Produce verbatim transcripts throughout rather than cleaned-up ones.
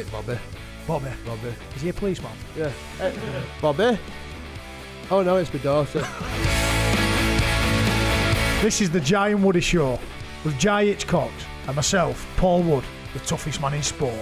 mate, Bobby. Bobby. Bobby. Is he a policeman? Yeah. Hey, Bobby? Oh no, it's my daughter. This is the Jai and Woody Show with Jai Hitchcock and myself, Paul Wood, the toughest man in sport.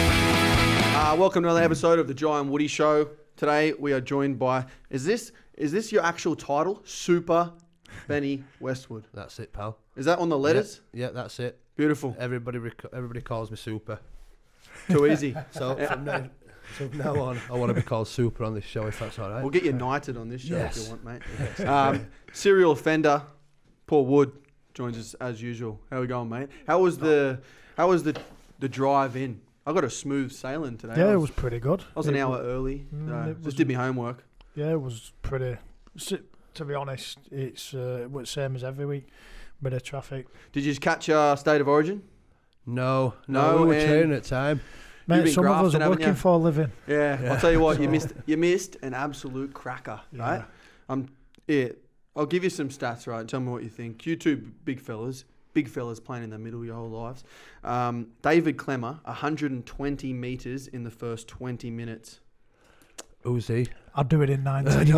Uh, welcome to another episode of the Jai and Woody Show. Today we are joined by, is this is this your actual title? Super Benny Westwood. That's it, pal. Is that on the letters? Yeah, yeah, that's it. Beautiful. Everybody rec- everybody calls me Super. Too easy. So from now, so from now on, I want to be called Super on this show, if that's all right. We'll get you knighted on this show Yes. if you want, mate. Yes. Um, serial offender, Paul Wood, joins us as usual. How we going, mate? How was the how was the the drive in? I got a smooth sailing today. Yeah, I it was, was pretty good. I was an It hour was- early. Mm, Uh, it just was- did my homework. Yeah, it was pretty. s- To be honest, it's uh, it was same as every week. Bit of traffic. Did you just catch uh, State of Origin? No, no, No, we were and- training at the time. Mate, been some of us grafting, are haven't working you? for a living. Yeah, Yeah. I'll tell you what, you So- missed you missed an absolute cracker, right? Yeah. Um, yeah, I'll give you some stats, right? Tell me what you think. You two big fellas, big fellas playing in the middle your whole lives. Um, David Clemmer, one hundred twenty metres in the first twenty minutes. Who's he? I'd do it in nineteen.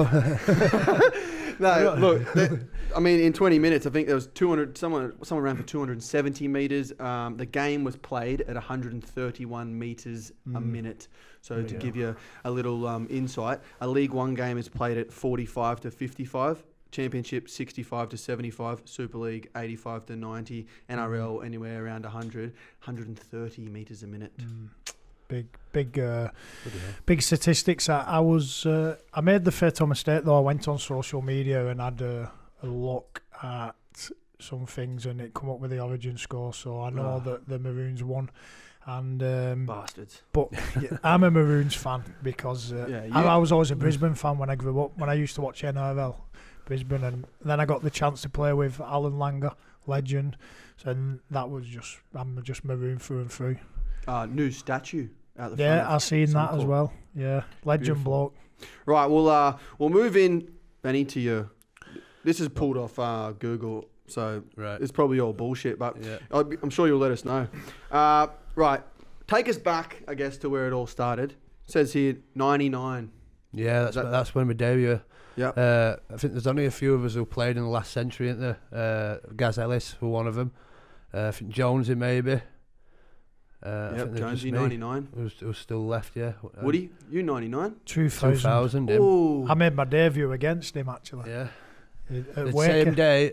No, look, that, I mean, in twenty minutes, I think there was two hundred. Someone, someone ran for two hundred seventy meters. Um, the game was played at one hundred thirty-one meters a Mm. minute. So to Yeah. give you a little um, insight, a League One game is played at forty-five to fifty-five. Championship sixty-five to seventy-five. Super League eighty-five to ninety. N R L anywhere around one hundred. one hundred thirty meters a minute. Mm. Big, big, uh, Bloody hell. big statistics. I, I was, uh, I made the fatal mistake though. I went on social media and had a, a look at some things, and it come up with the Origin score. So I know Ah. that the Maroons won, and um, Bastards. but yeah, I'm a Maroons fan because uh, Yeah, I, you- I was always a Brisbane fan when I grew up. When I used to watch N R L, Brisbane, and then I got the chance to play with Alan Langer, legend. So that was just, I'm just Maroon through and through. Uh, new statue out the front. Yeah, of I've seen that as Suncorp. well. Yeah, legend Beautiful. bloke. Right, we'll uh, we'll move in, Benny, to you. This is pulled off uh, Google, so Right. it's probably all bullshit, but Yeah. I'll be- I'm sure you'll let us know. Uh, right, take us back, I guess, to where it all started. It says here ninety-nine. Yeah, that's That- that's when we debut. Yeah. Uh, I think there's only a few of us who played in the last century, isn't there? Uh, Gaz Ellis were one of them. Uh, I think Jonesy maybe. Uh, I Yep, think there's Jonesy just me ninety-nine. Who's, who's still left? Yeah. Uh, Woody, you ninety-nine. two two thousand. thousand. him. Oh, I made my debut against him actually. Yeah. At The Waker. same day,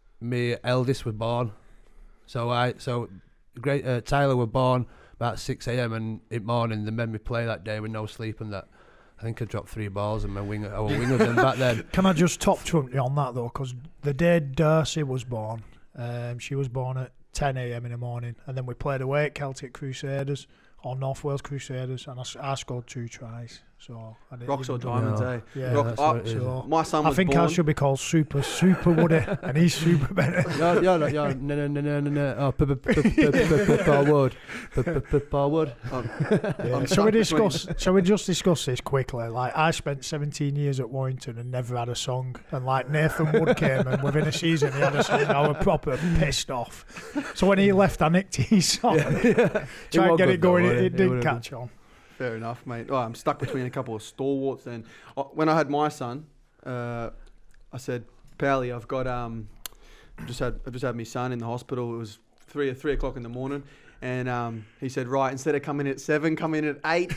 my eldest was born. So I so great uh, Tyler were born about six a.m. and in morning they made me play that day with no sleep and that. I think I dropped three balls and my winger, our winger then back then. Can I just top trump you on that though? Because the day Darcy was born, um, she was born at ten a.m. in the morning, and then we played away at Celtic Crusaders or North Wales Crusaders, and I, s- I scored two tries. So I didn't rocks or even- diamonds, No. eh? Yeah, Rock- that's oh, what it is. so My son I was think born. I should be called Super Super Woody, and he's Super Bennett. You're, you're not, you're, no, no, no, no, no, no. Oh, p- p- p- p- p- p- Paul Wood. P- p- p- Paul Wood. Um, Yeah. I'm Shall we stuck between- discuss? Shall we just discuss this quickly? Like, I spent seventeen years at Warrington and never had a song, and like Nathan Wood came and within a season he had a song. I was proper pissed off. So when he left, I nicked his song. Try and won't get good it going. though, It, would it it? It didn't would've catch on. Fair enough, mate. Oh, I'm stuck between a couple of stalwarts. Then Uh, when I had my son, uh, I said, "Pally, I've got um, just had I just had my son in the hospital. It was three three o'clock in the morning." And um, he said, "Right, instead of coming at seven, come in at eight."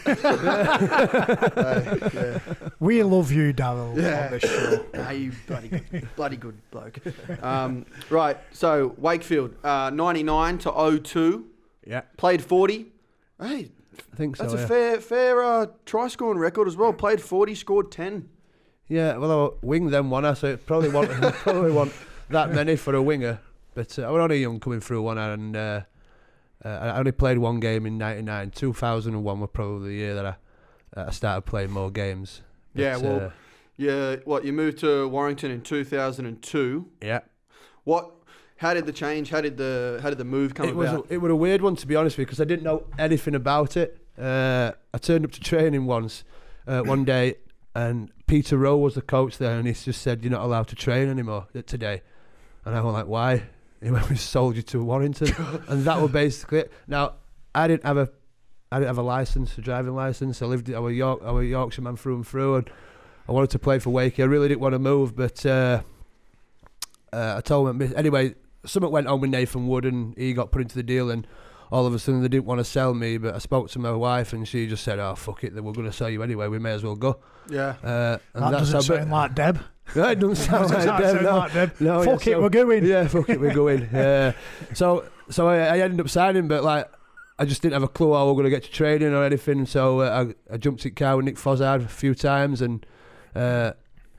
Uh, yeah. We love you, Darryl, Yeah. on this show. Nah, you bloody good, bloody good bloke. Um, right, so Wakefield, uh, ninety-nine to oh two, Yeah, played forty. Hey, I think so. that's yeah. a fair fair uh, try scoring record as well. Played forty, scored ten. Yeah, well, I wing them one, so it probably want probably want that many for a winger. But uh, I was only young coming through one, and uh, uh, I only played one game in ninety-nine. two thousand one was probably the year that I, uh, I started playing more games. But, Yeah, well, uh, Yeah, what you moved to Warrington in two thousand two. yeah. What? How did the change? How did the how did the move come It was about? a, it was a weird one, to be honest with you, because I didn't know anything about it. Uh, I turned up to training once, uh, one day, and Peter Rowe was the coach there, and he just said, "You're not allowed to train anymore today." And I was like, "Why?" He went, "We sold you to Warrington," and that was basically it. Now, I didn't have a I didn't have a license, a driving license. I lived. I was York. I was a Yorkshire man through and through, and I wanted to play for Wakey. I really didn't want to move, but uh, uh, I told him anyway. Something went on with Nathan Wood, and he got put into the deal, and all of a sudden they didn't want to sell me. But I spoke to my wife, and she just said, "Oh fuck it, we're going to sell you anyway. We may as well go." Yeah. Uh, and that that's doesn't how sound like Deb. No, it doesn't sound Doesn't like Deb. sound No, like Deb. no, Fuck yeah, it, so- we're going. Yeah, fuck it, we're going. Uh, so, so I, I ended up signing, but like, I just didn't have a clue how we were going to get to training or anything. So uh, I, I jumped in car with Nick Fozzard a few times, and uh,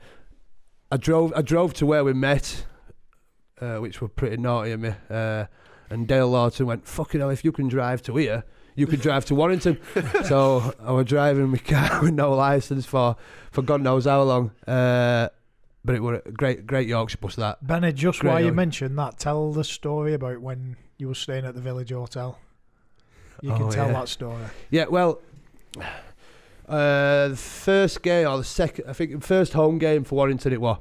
I drove. I drove to where we met, uh, which were pretty naughty of me. Uh, and Dale Lawton went, "Fucking hell, if you can drive to here, you could drive to Warrington." So I was driving my car with no license for for God knows how long. Uh, but it was a great, great Yorkshire bus that. Benny, just Great while you young- mentioned that, tell the story about when you were staying at the Village Hotel. You can Oh, tell yeah. that story. Yeah, well, uh, the first game or the second, I think the first home game for Warrington it was,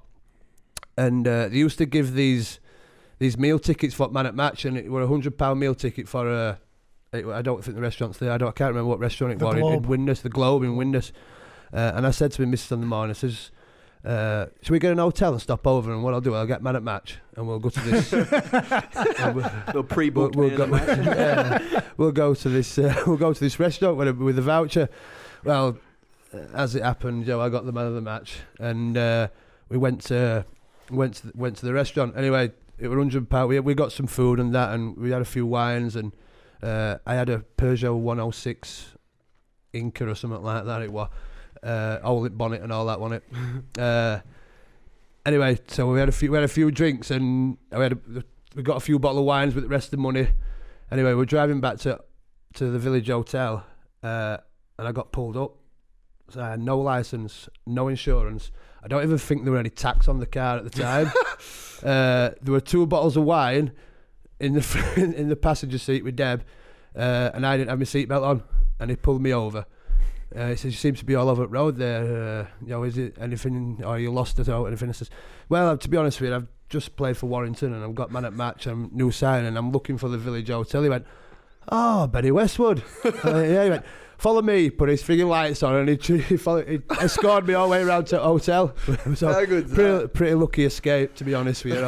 and uh, they used to give these these meal tickets for man at match, and it were a hundred pound meal ticket for a. It, I don't think the restaurant's there. I don't. I can't remember what restaurant it The was in, in Globe. Windus, the Globe in Windus. Uh, and I said to my missus on the morning, I says, uh, "Should we get an hotel and stop over? And what I'll do, I'll get man at match, and we'll go to this." and we'll- The pre-booked we'll, man go, of the match. yeah, we'll go to this. Uh, we'll go to this restaurant with a, with a voucher. Well, uh, as it happened, Joe, I got the man of the match, and uh, we went to went to the, went to the restaurant. Anyway, it was hundred pound. We we got some food and that, and we had a few wines, and uh, I had a Peugeot one oh six Inca or something like that. It was uh, old lip bonnet and all that, wasn't it? uh, anyway, so we had a few we had a few drinks, and we had a, we got a few bottle of wines with the rest of the money. Anyway, we're driving back to to the Village Hotel, uh, and I got pulled up. So I had no license, no insurance. I don't even think there were any tax on the car at the time. uh, there were two bottles of wine in the fr- in the passenger seat with Deb, uh, and I didn't have my seatbelt on, and he pulled me over. Uh, he says, "You seem to be all over the road there. Uh, you know, is it anything, or you lost it or anything?" I says, "Well, to be honest with you, I've just played for Warrington, and I've got man at match. I'm new signing, and I'm looking for the Village Hotel." He went, "Oh, Benny Westwood." uh, yeah, he went, "Follow me." Put his frigging lights on, and he, he, followed, he escorted me all the way around to the hotel. So How good's pretty, that? pretty lucky escape, to be honest with you.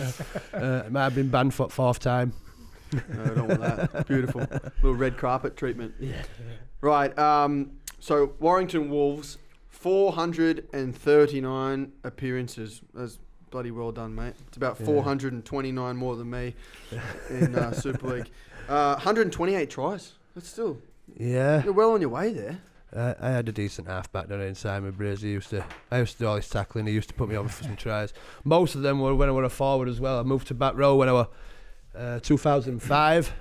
uh, it might have been banned for fourth time. No, I don't want that. Beautiful. Little red carpet treatment. Yeah. Right. Um, so Warrington Wolves, four hundred thirty-nine appearances. That's bloody well done, mate. It's about Yeah. four hundred twenty-nine more than me in uh, Super League. Uh, one hundred twenty-eight tries. That's still, Yeah. you're well on your way there. Uh, I had a decent half-back down in Simon Braze. He used to, I used to do all his tackling. He used to put me over for some tries. Most of them were when I was a forward as well. I moved to back row when I was uh, two thousand five.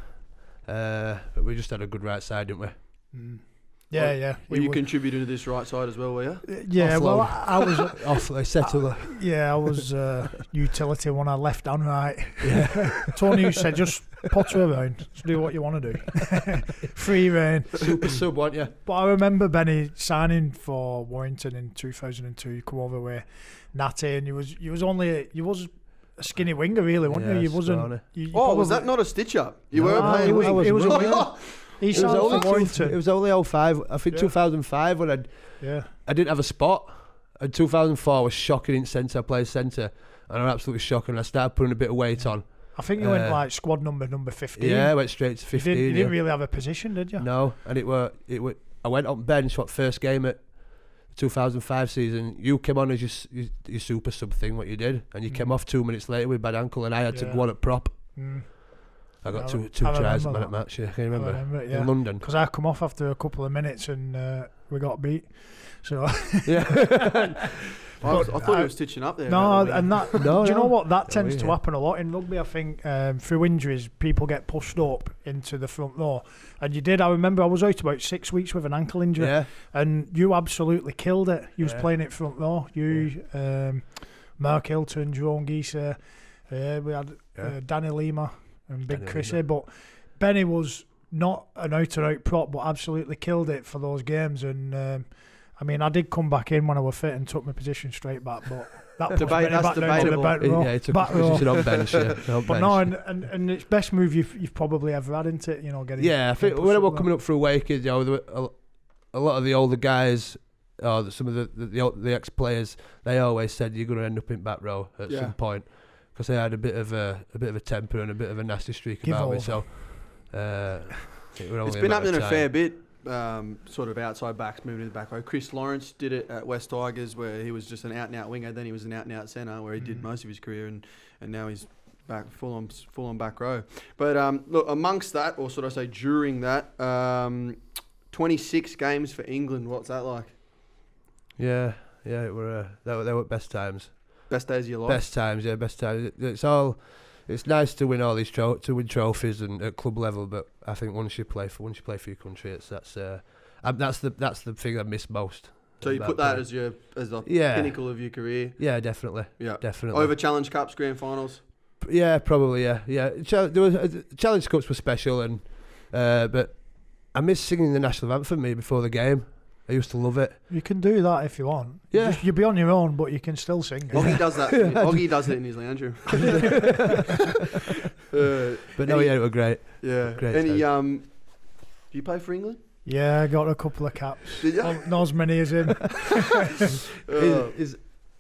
Uh, but we just had a good right side, didn't we? Mm. Yeah, yeah. Were we you would- contributing to this right side as well, were you? Uh, yeah, well, Offload. I, I was. Off, they settle. Yeah, I was uh, utility when I left and right. Yeah. Tony used to say, just potter around, just do what you want to do. Free reign. Super sub, weren't you? But I remember Benny signing for Warrington in two thousand two. You come over with Natty, and you was you was only you was a skinny winger, really, wasn't you? You wasn't. scrawny. You, you Oh, was probably- that not a stitch up? You No, were no, playing he was- wing. he was a winger. He It was, signed only for two, Warrington. it was only oh five. I think Yeah. two thousand five when I Yeah. I didn't have a spot. And two thousand four was shocking in centre. I played centre, and I'm absolutely shocking. I started putting a bit of weight on. I think you went Uh, like squad number number fifteen. Yeah, I went straight to You fifteen. didn't, you didn't yeah. really have a position, did you? No, and it were it were. I went on bench. What first game at two thousand five season? You came on as your, s- your, your super sub thing. What you did, and you came Mm. off two minutes later with bad ankle, and I had to Yeah. go on at prop. Mm. I got I two re- two I tries remember man at that. match. Yeah, can you I remember? remember it, yeah. In London. Because I come off after a couple of minutes and uh, we got beat. So Yeah. I, was, I But thought I- you were stitching up there. no, mate. and that No, do you know no. what that No, tends to yeah. happen a lot in rugby? I think um, through injuries, people get pushed up into the front row, and you did. I remember I was out about six weeks with an ankle injury, Yeah. and you absolutely killed it. You was Yeah. playing it front row. You, um, Mark Hilton, Jerome Geeser, uh, we had Yeah. uh, Danny Lima and Big Danny Chrissy, Lima. but Benny was not an out and out prop, but absolutely killed it for those games. And um, I mean, I did come back in when I was fit and took my position straight back, but that puts Debate- Benny that's back down to the debatable. back He- row. yeah, he took back his row. position on bench. Yeah, on But bench. no, and, and, and it's best move you've you've probably ever had, isn't it? You know, getting. Yeah, I think getting when pushed we're up coming up through Wakers, you know, there were a, a lot of the older guys, or the, some of the the, the, old- the ex-players, they always said you're going to end up in back row at Yeah. some point, because they had a bit of a a bit of a temper and a bit of a nasty streak Give about me. over. So uh, it were only It's a been matter happening of a time. fair bit, um, sort of outside backs moving to the back row. Chris Lawrence did it at West Tigers, where he was just an out-and-out winger. Then he was an out-and-out centre, where he did Mm. most of his career, and, and now he's back full on full on back row. But um, look, amongst that, or should I say during that, um, twenty-six games for England. What's that like? Yeah, yeah, it were uh, they were they were best times. Best days of your life. Best times, yeah, best times. It, it's all. It's nice to win all these tro- to win trophies and at club level, but I think once you play for once you play for your country, it's that's uh, um, that's the that's the thing I miss most. So you about put that playing. as your as the Yeah. pinnacle of your career. Yeah, definitely, Yeah. definitely. Over Challenge Cups, Grand Finals. Yeah, probably. Yeah, yeah. Chal- there was uh, Challenge Cups were special, and uh, but I miss singing the national anthem me before the game. I used to love it. You can do that if you want. Yeah. Just, you'll be on your own, but you can still sing. it. Oggy does that. Oggy does it in his lounge room. uh, But no, Any- yeah, it was great. yeah. Great Any time. um, do you play for England? Yeah, I got a couple of caps. Did you? Not, not as many as him. Uh, Is, is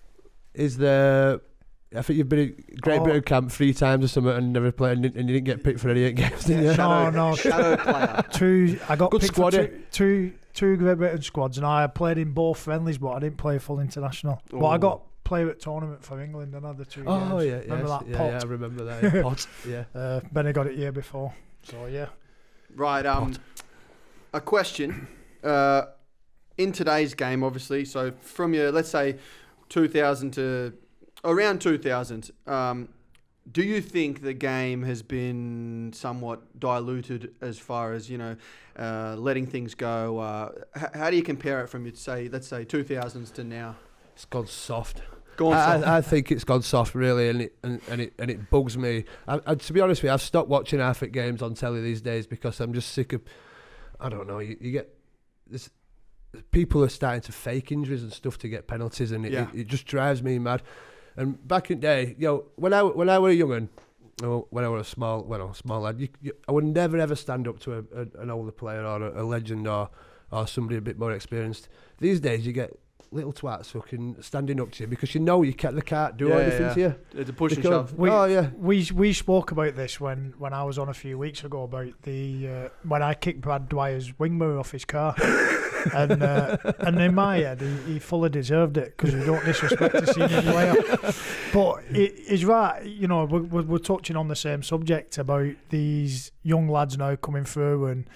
is there? I think you've been at Great Oh. Britain camp three times or something and never played, and, and you didn't get picked for any eight games, did you? No, shadow, no. shadow player. Two. I got Good picked squad, for eh? two, two, two Great Britain squads, and I played in both friendlies, but I didn't play full international. But I Oh. got play at tournament for England another two Oh years. yeah, Remember yes, that yeah, pot? yeah, I remember that. Yeah, pot, yeah. Uh, Benny got it year before. So yeah. Right. Um, a question. Uh, in today's game, obviously, so from your let's say two thousand to around two thousand, um, do you think the game has been somewhat diluted as far as you know, uh, letting things go? Uh, h- how do you compare it from you'd say let's say two thousands to now? It's gone soft. Go on, I, Sol. I, I think it's gone soft, really, and it and, and it and it bugs me. I, I, to be honest with you, I've stopped watching half at games on telly these days because I'm just sick of. I don't know. You, you get this. People are starting to fake injuries and stuff to get penalties, and it, Yeah. it, it just drives me mad. And back in the day, you know, when I when I was a young'un, or when I was a small, well, a small lad, you, you, I would never ever stand up to a, a, an older player or a, a legend or or somebody a bit more experienced. These days, you get little twats fucking standing up to you because you know you can't, they can't do Yeah, anything yeah. to you. It's a push and Because- shove. We- oh yeah, We we spoke about this when, when I was on a few weeks ago about the uh, when I kicked Brad Dwyer's wing mirror off his car, and uh, and in my head he, he fully deserved it because we don't disrespect a senior player. But he, he's right, you know. We're, we're we're touching on the same subject about these young lads now coming through, and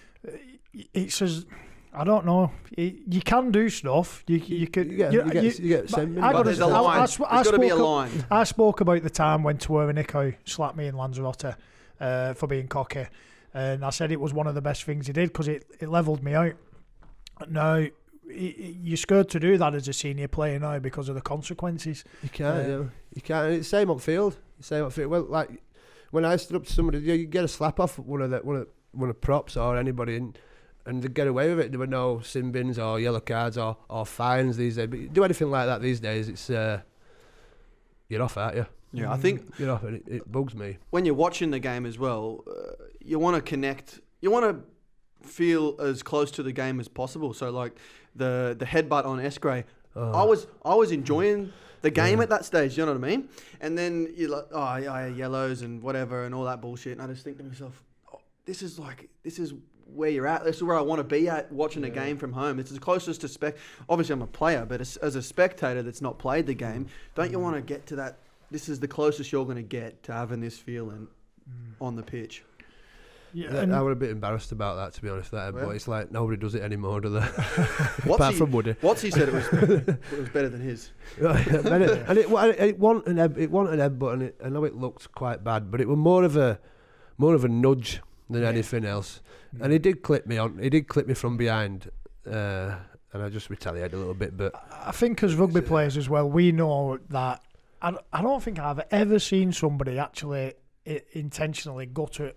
it's as I don't know. It, you can do stuff. You you could. you get you- you get, you- you get but sent I But gotta there's a say, I- line. I sw- I There's got to be a spoke up- line. I spoke about the time when Tuerenico slapped me in Lanzarote uh, for being cocky, and I said it was one of the best things he did because it, it levelled me out. Now, y- y- you're scared to do that as a senior player now because of the consequences. You can't, Uh, you know. You can't. It's same on field. Same on field. Well, like when I stood up to somebody, you, you get a slap off one of the one of one of the props or anybody, and and they get away with it. There were no sin bins or yellow cards or, or fines these days. But you do anything like that these days, it's uh, you're off, aren't you? Yeah, I think You're off, and it, it bugs me. when you're watching the game as well, uh, you want to connect. You want to feel as close to the game as possible. So like the the headbutt on Escray, Oh. I was I was enjoying the game Yeah. at that stage. You know what I mean? And then you're like, oh yeah, yellows and whatever and all that bullshit. And I just think to myself, oh, this is like this is where you're at. This is where I want to be at watching a Yeah. game from home. It's the closest to spec. Obviously, I'm a player, but as, as a spectator that's not played the game, don't you want to get to that? This is the closest you're going to get to having this feeling on the pitch. Yeah, That- and I was a bit embarrassed about that, to be honest. That, Well. but it's like nobody does it anymore, do they? What's Apart he, from Woody. what's he said it was it was better than his. Right, and it, and it, wa- it wasn't an eb- it wasn't an headbutt, and it, I know it looked quite bad, but it was more of a more of a nudge than Yeah. anything else. And he did clip me on. He did clip me from behind, uh, and I just retaliated a little bit. But I think as rugby players as well, we know that. I, I don't think I've ever seen somebody actually i- intentionally gut at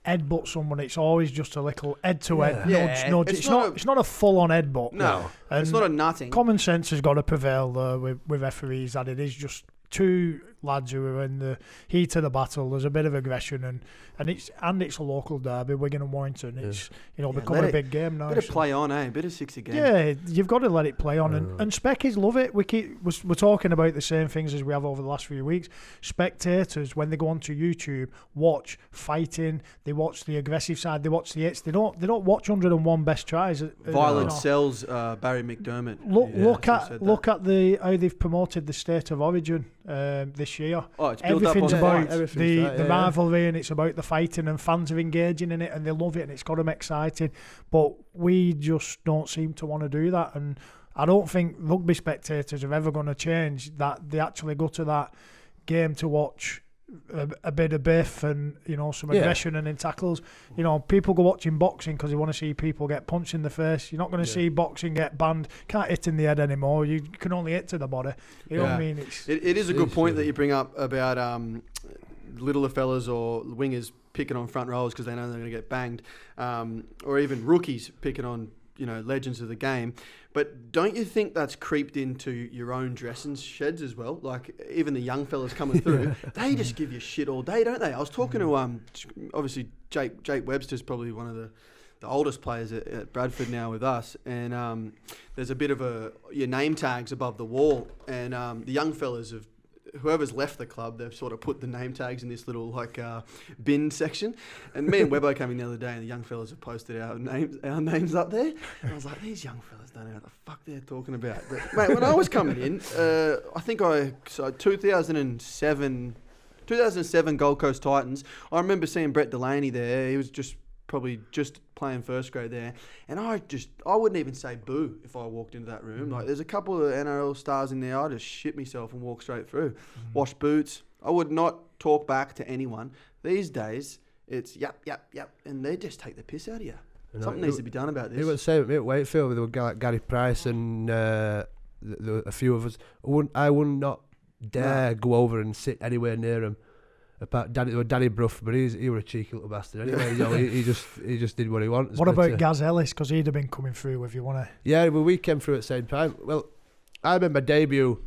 headbutt someone, it's always just a little head to head Yeah. nudge, Yeah, nudge. it's It's, not not. a- it's not a full on headbutt. No, And it's not a nutting. common sense has got to prevail though with, with referees, that it is just two lads who are in the heat of the battle. There's a bit of aggression, and and it's and it's a local derby, Wigan and Warrington. It's you know Yeah, become let a it- big game now. Bit of so- play on, eh? Bit of six again. Yeah, you've got to let it play on, Mm. and, and speckies love it. We keep we're, we're talking about the same things as we have over the last few weeks. Spectators, when they go onto YouTube, watch fighting. They watch the aggressive side. They watch the hits. They don't. They don't watch one hundred and one best tries. uh, uh, Violent you know. sells uh, Barry McDermott. Look, Yeah, look actually at said that. look at the how they've promoted the state of origin um, this year. Oh, it's built up Everything's on about fights. Everything's the, right, the yeah, yeah. rivalry, and it's about the fighting, and fans are engaging in it, and they love it, and it's got them excited. But we just don't seem to want to do that, and I don't think rugby spectators are ever going to change that. They actually go to that game to watch a, a bit of biff and you know some Yeah. aggression and in tackles. You know, people go watching boxing because they want to see people get punched in the face. You're not going to Yeah. see boxing get banned. Can't hit in the head anymore. You can only hit to the body. You know what I Yeah. mean? It's It, it is a It good is, point yeah. that you bring up about um, littler fellas or wingers picking on front rows because they know they're going to get banged, um, or even rookies picking on you know legends of the game. But don't you think that's creeped into your own dressing sheds as well? Like even the young fellas coming through, they just give you shit all day, don't they? I was talking to um, obviously Jake Jake Webster's probably one of the the oldest players at, at Bradford now with us, and um, there's a bit of a your name tags above the wall, and um, the young fellas have. Whoever's left the club, they've sort of put the name tags in this little like uh, bin section. And me and Webbo came in the other day, and the young fellas have posted our names, our names up there. And I was like, these young fellas don't know what the fuck they're talking about. But mate, when I was coming in, uh, I think I so two thousand seven, two thousand seven Gold Coast Titans. I remember seeing Brett Delaney there. He was just probably just playing first grade there, and I just I wouldn't even say boo if I walked into that room. Like there's a couple of N R L stars in there, I just shit myself and walk straight through. Mm. Wash boots. I would not talk back to anyone. These days it's yap yap yap, and they just take the piss out of you. You know, Something it- needs to be done about It was this. the same at me at Wakefield with Ga- Gary Price and uh, the, the, a few of us. I wouldn't, I would not dare go over and sit anywhere near him. Apart Danny, well, Danny Bruff, but he's he was a cheeky little bastard. Anyway, you know, he, he just he just did what he wanted. what but, about uh, Gaz Ellis? Because he'd have been coming through if you want to. Yeah, well, we came through at the same time. Well, I remember debut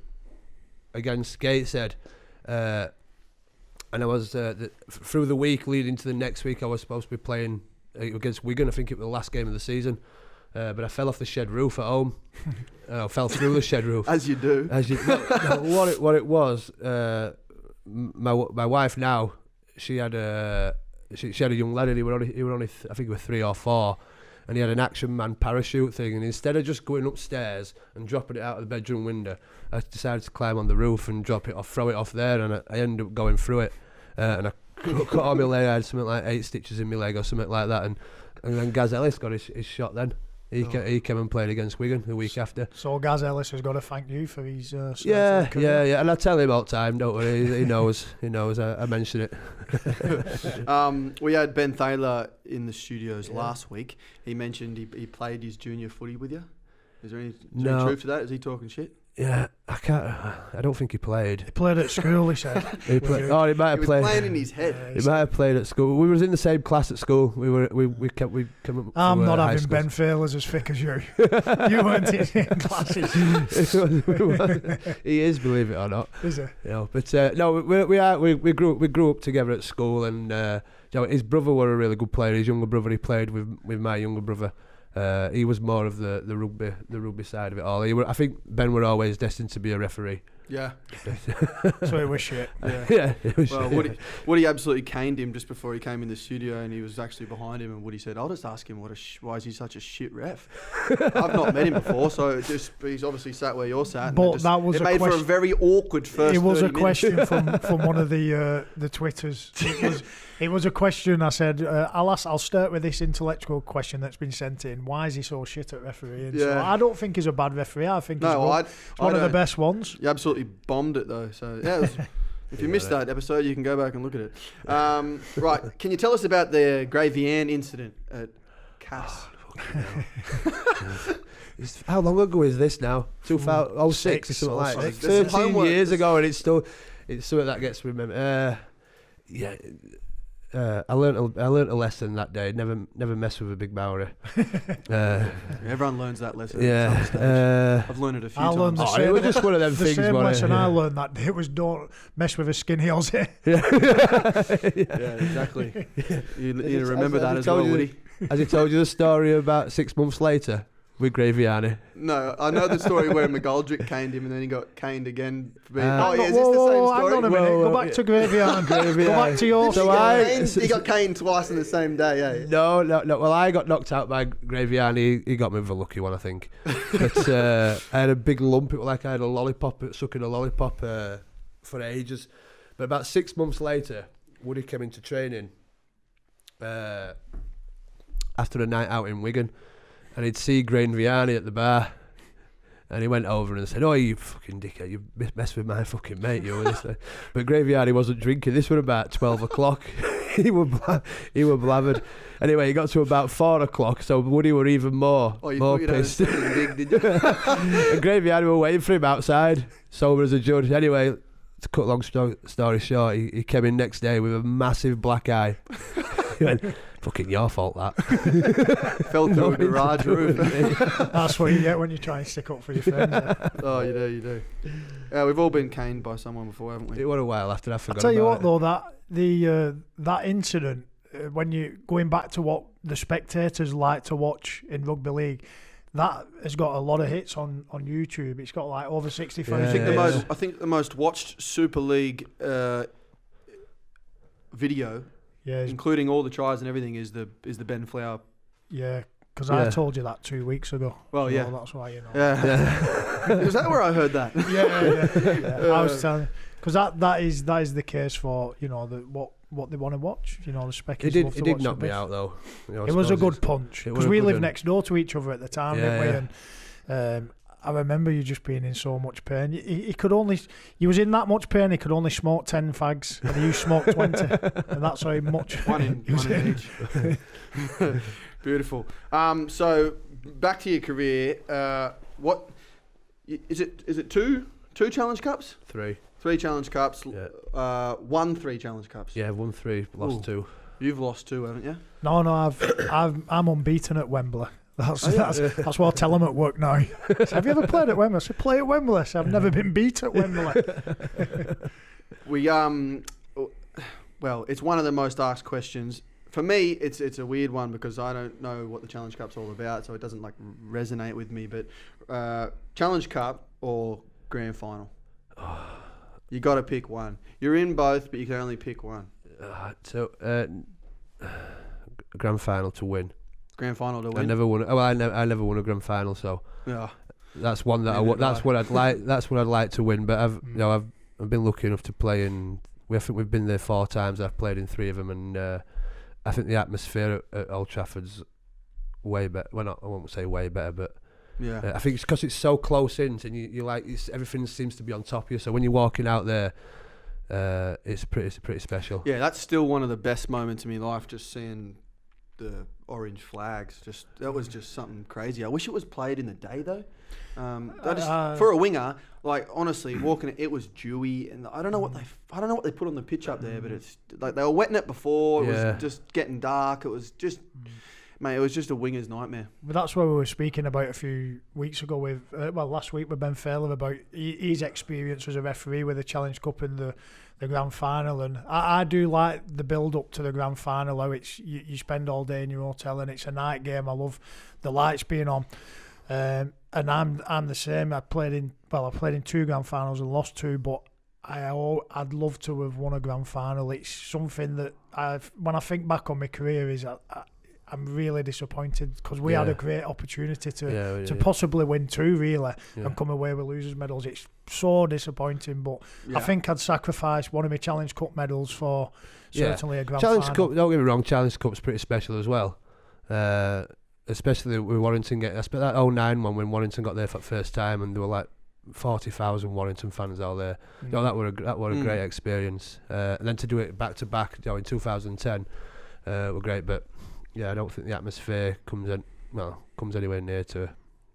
against Gateshead, uh, and I was uh, the, f- through the week leading to the next week. I was supposed to be playing uh, against Wigan. I think it was the last game of the season, uh, but I fell off the shed roof at home. uh, I fell through the shed roof. As you do. As you, no, no, what it what it was, uh, m- my w- my wife now, she had a she, she had a young lad, and he were only he were only th- I think he was three or four, and he had an Action Man parachute thing, and instead of just going upstairs and dropping it out of the bedroom window, I decided to climb on the roof and drop it off, throw it off there, and I, I ended up going through it, uh, and I cut, cut on my leg. I had something like eight stitches in my leg or something like that, and and then Gaz Ellis got his, his shot then. He, Oh. ca- he came and played against Wigan the week after. So Gaz Ellis has got to thank you for his. Uh, start to Yeah, the career. yeah, yeah, and I tell him all the time. Don't worry, he, he knows. He knows. I, I mention it. Um, we had Ben Thaler in the studios Yeah. last week. He mentioned he, he played his junior footy with you. Is there any, is No. any truth to that? Is he talking shit? Yeah, I can't. I don't think he played. He played at school, he said. He Was played. he? Oh, he might He have was played. playing in his head. Yeah, He he's- might have played at school. We was in the same class at school. We were. We we kept. We come up. I'm from, uh, not high having schools. Ben Failers as thick as you. You weren't in in classes. He is, believe it or not. Is it? You know, but uh, no, we we are we, we grew we grew up together at school, and uh, you know, his brother were a really good player. His younger brother, he played with with my younger brother. Uh, he was more of the, the rugby the rugby side of it all. He were, I think Ben were always destined to be a referee. Yeah. So it was shit. Yeah. Yeah, it was- Well, Woody, Woody absolutely caned him just before he came in the studio, and he was actually behind him. And Woody said, "I'll just ask him what a sh- why is he such a shit ref." I've not met him before, so it just he's obviously sat where you're sat. And it But just, that was it a made for a question- very awkward first. It was a thirty minutes. question from, from one of the uh, the Twitters. It was, it was a question. I said, uh, "I'll ask, I'll start with this intellectual question that's been sent in. Why is he so shit at refereeing?" So Yeah. I don't think he's a bad referee. I think he's No, good. I. He's one of the best ones. You absolutely bombed it though. So yeah, it was, if you Yeah, missed that- that episode, you can go back and look at it. Um, right, can you tell us about the Gravian incident at Cass? It's- how long ago is this now? two thousand six or Six something or like that. six. This is thirteen homework. years This- ago, and it's still it's something that gets remembered. Uh, yeah, uh, I learnt a, I learnt a lesson that day. Never never mess with a big Maori. uh, Everyone learns that lesson. yeah, At some stage. uh, I've learned it a few I times. learned the oh, same. it was just one of them the things. same wasn't it? lesson yeah. I learned that day was don't mess with a skinny Aussie. Yeah, exactly. You need to As- remember as that I as told well, you- Woody. Has he told you the story about six months later with Graviani? No, I know the story where McGoldrick caned him and then he got caned again for being. Uh, oh, yeah, is whoa, this the whoa, same whoa, story? hang on a minute. Whoa, Go whoa, back to Gravian. Graviani. Go back to your So he, got I- caned, he got caned twice in the same day, eh? No, no, no. Well, I got knocked out by Graviani. He got me with a lucky one, I think. But uh, I had a big lump. It was like I had a lollipop, sucking a lollipop uh, for ages. But about six months later, Woody came into training uh, after a night out in Wigan, and he'd see Graviani at the bar. And he went over and said, "Oh, you fucking dickhead! You messed with my fucking mate, you." But Graviani wasn't drinking. This was about twelve o'clock. he were bla- he were blathered. Anyway, he got to about four o'clock, so Woody were even more Oh, you more thought you'd had a pissed. sticking dig, did you? And Graviani were waiting for him outside, sober as a judge. Anyway, to cut long sto- story short, he, he came in next day with a massive black eye. He went, "Fucking your fault, that." Fell through a garage roof. That's what you get when you try and stick up for your friends. Yeah. Oh, you do, you do. Uh, we've all been caned by someone before, haven't we? It was a while after I I forgot tell you about what, though, that the uh, that incident uh, when you going back to what the spectators like to watch in rugby league, that has got a lot of hits on, on YouTube. It's got like over sixty-five. I think the Yeah, most, yeah. I think the most watched Super League uh, video, Yeah, it's- including all the tries and everything, is the is the Ben Flower. yeah. Because Yeah. I told you that two weeks ago. Well, so yeah. that's why you know. Yeah. Yeah. Is that where I heard that? yeah, yeah, yeah. I was Uh, telling because that, that is that is the case for you know the what what they want to watch. You know the speckers. It did. love to It did watch knock the me best. out though. You know, I It was a suppose good punch it was because a we good lived one. next door to each other at the time, Yeah, didn't we? And um, I remember you just being in so much pain. He, he could only, he was in that much pain. He could only smoke ten fags, and you smoked twenty, and that's how much One in, he was one in in. each. Beautiful. Um, so back to your career. Uh, what y- is it? Is it two two Challenge Cups? Three. Three Challenge Cups. Yeah. Uh, won three Challenge Cups. Yeah, won three, lost Ooh. two. You've lost two, haven't you? No, no, I've, I've, I'm unbeaten at Wembley. That's Oh, yeah. that's, that's what I tell them at work now. So, have you ever played at Wembley? I said, play at Wembley. So, I've never been beat at Wembley. We um, well, it's one of the most asked questions. For me, it's it's a weird one because I don't know what the Challenge Cup's all about, so it doesn't like resonate with me. But uh, Challenge Cup or Grand Final, you got to pick one. You're in both, but you can only pick one. Uh, so, uh, grand final to win. Grand Final to I win. never won. Oh, well, I never, I never won a grand final, so Yeah. that's one that I. Neither wa- did That's I. what I'd like. That's what I'd like to win. But I've, Mm. you know, I've, I've been lucky enough to play in. We I think we've been there four times. I've played in three of them, and uh, I think the atmosphere at, at Old Trafford's way better. Well, not I won't say way better, but Yeah. uh, I think it's because it's so close in, and you, you like it's, everything seems to be on top of you. So when you're walking out there, uh, it's pretty, it's pretty special. Yeah, that's still one of the best moments in my life. Just seeing the orange flags, just that was just something crazy. I wish it was played in the day though. Um, I just, Uh, for a winger, like honestly, walking it, it was dewy, and I don't know what they, I don't know what they put on the pitch up there, but it's like they were wetting it before. It Yeah. was just getting dark. It was just, mate, it was just a winger's nightmare. But that's what we were speaking about a few weeks ago with, uh, well, last week with Ben Fairley about he- his experience as a referee with the Challenge Cup and the, the grand final. And I, I do like the build up to the grand final, how it's you, you spend all day in your hotel and it's a night game. I love the lights being on. Um, and I'm I'm the same. I played in well, I played in two grand finals and lost two, but I al- I'd love to have won a grand final. It's something that I've when I think back on my career is I, I, I'm really disappointed because we had Yeah. a great opportunity to Yeah, yeah, to yeah. possibly win two really Yeah. and come away with losers medals. It's so disappointing, but Yeah. I think I'd sacrifice one of my Challenge Cup medals for Yeah. certainly a grand Challenge final. Cup, don't get me wrong, Challenge Cup's pretty special as well. Uh, especially with Warrington getting, I spent that oh nine one when Warrington got there for the first time and there were like forty thousand Warrington fans out there. You know, that were a, that were a Mm. great experience. Uh, and then to do it back to back, you know, in two thousand ten, uh, were great. But yeah, I don't think the atmosphere comes in, well, comes anywhere near to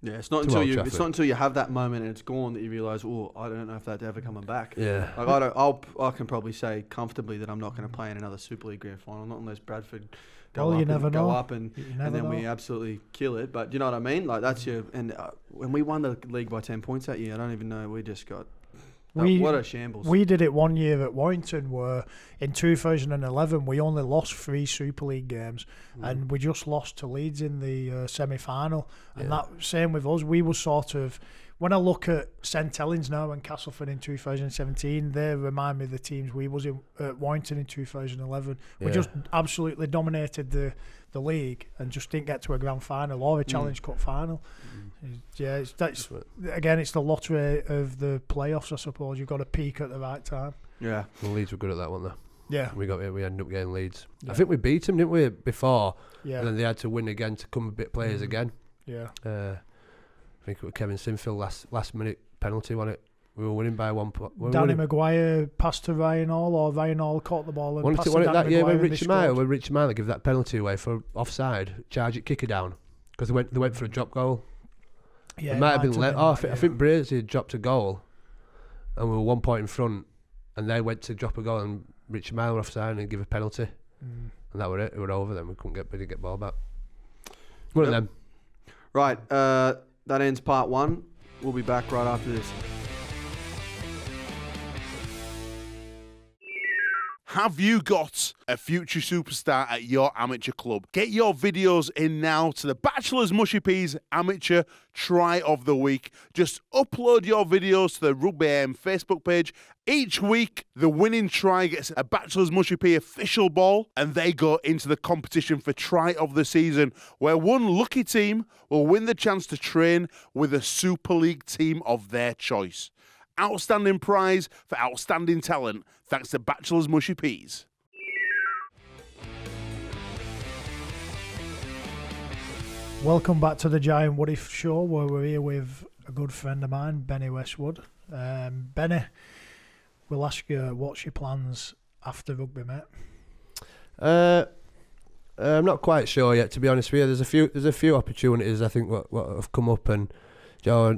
Yeah, it's not To until Old you Trafford. it's not until you have that moment and it's gone that you realise, oh, I don't know if that's ever coming back. Yeah. Like I don't, I'll, I can probably say comfortably that I'm not going to play in another Super League grand final, not unless Bradford go Well, up you and never go know. up and, You and never then we know. absolutely kill it. But you know what I mean? Like that's your and uh, when we won the league by ten points that year, I don't even know. We just got that, We- what a shambles. We did it one year at Warrington where in two thousand eleven we only lost three Super League games Mm. and we just lost to Leeds in the uh, semi-final. And Yeah. that same with us. We were sort of, when I look at Saint Helens now and Castleford in two thousand seventeen, they remind me of the teams we was in at Warrington in two thousand eleven. We Yeah. just absolutely dominated the, the league and just didn't get to a grand final or a Challenge Cup final. Mm. Yeah, it's, that's That's what- again, it's the lottery of the playoffs, I suppose. You've got to peak at the right time. yeah, Well, Leeds were good at that one, though. Yeah, We got we ended up getting Leeds. Yeah. I think we beat them, didn't we, before? yeah, And then they had to win again to come a bit players Mhm. again. yeah. Uh, I think it was Kevin Sinfield last last minute penalty on it. We were winning by one point. We were Danny winning- Maguire passed to Ryan Hall, or Ryan Hall caught the ball and Wanted passed to to win it Danny that year Maguire when and they Richie Mile, scored. when Richie Mile gave that penalty away for offside, charge it, kick it down, because they went they went for a drop goal. Yeah, it might have been let been off. that, I think Brazy had dropped a goal, and we were one point in front, and they went to drop a goal, and Richie Mile were offside and give a penalty, yeah. Mm. and that were it. It were over. Then we couldn't get we didn't get ball back. One Yep. of them. right. Uh, that ends part one. We'll be back right after this. Have you got a future superstar at your amateur club? Get your videos in now to the Bachelor's Mushy Peas Amateur Try of the Week. Just upload your videos to the Rugby A M Facebook page. Each week, the winning try gets a Bachelor's Mushy Pea official ball, and they go into the competition for Try of the Season, where one lucky team will win the chance to train with a Super League team of their choice. Outstanding prize for outstanding talent, thanks to Bachelor's Mushy Peas. Welcome back to the Giant Woody Show, where we're here with a good friend of mine, Benny Westwood. Um, Benny, we'll ask you what's your plans after rugby, mate? Uh, uh, I'm not quite sure yet, to be honest with you. There's a few there's a few opportunities I think what, what have come up, and Joe,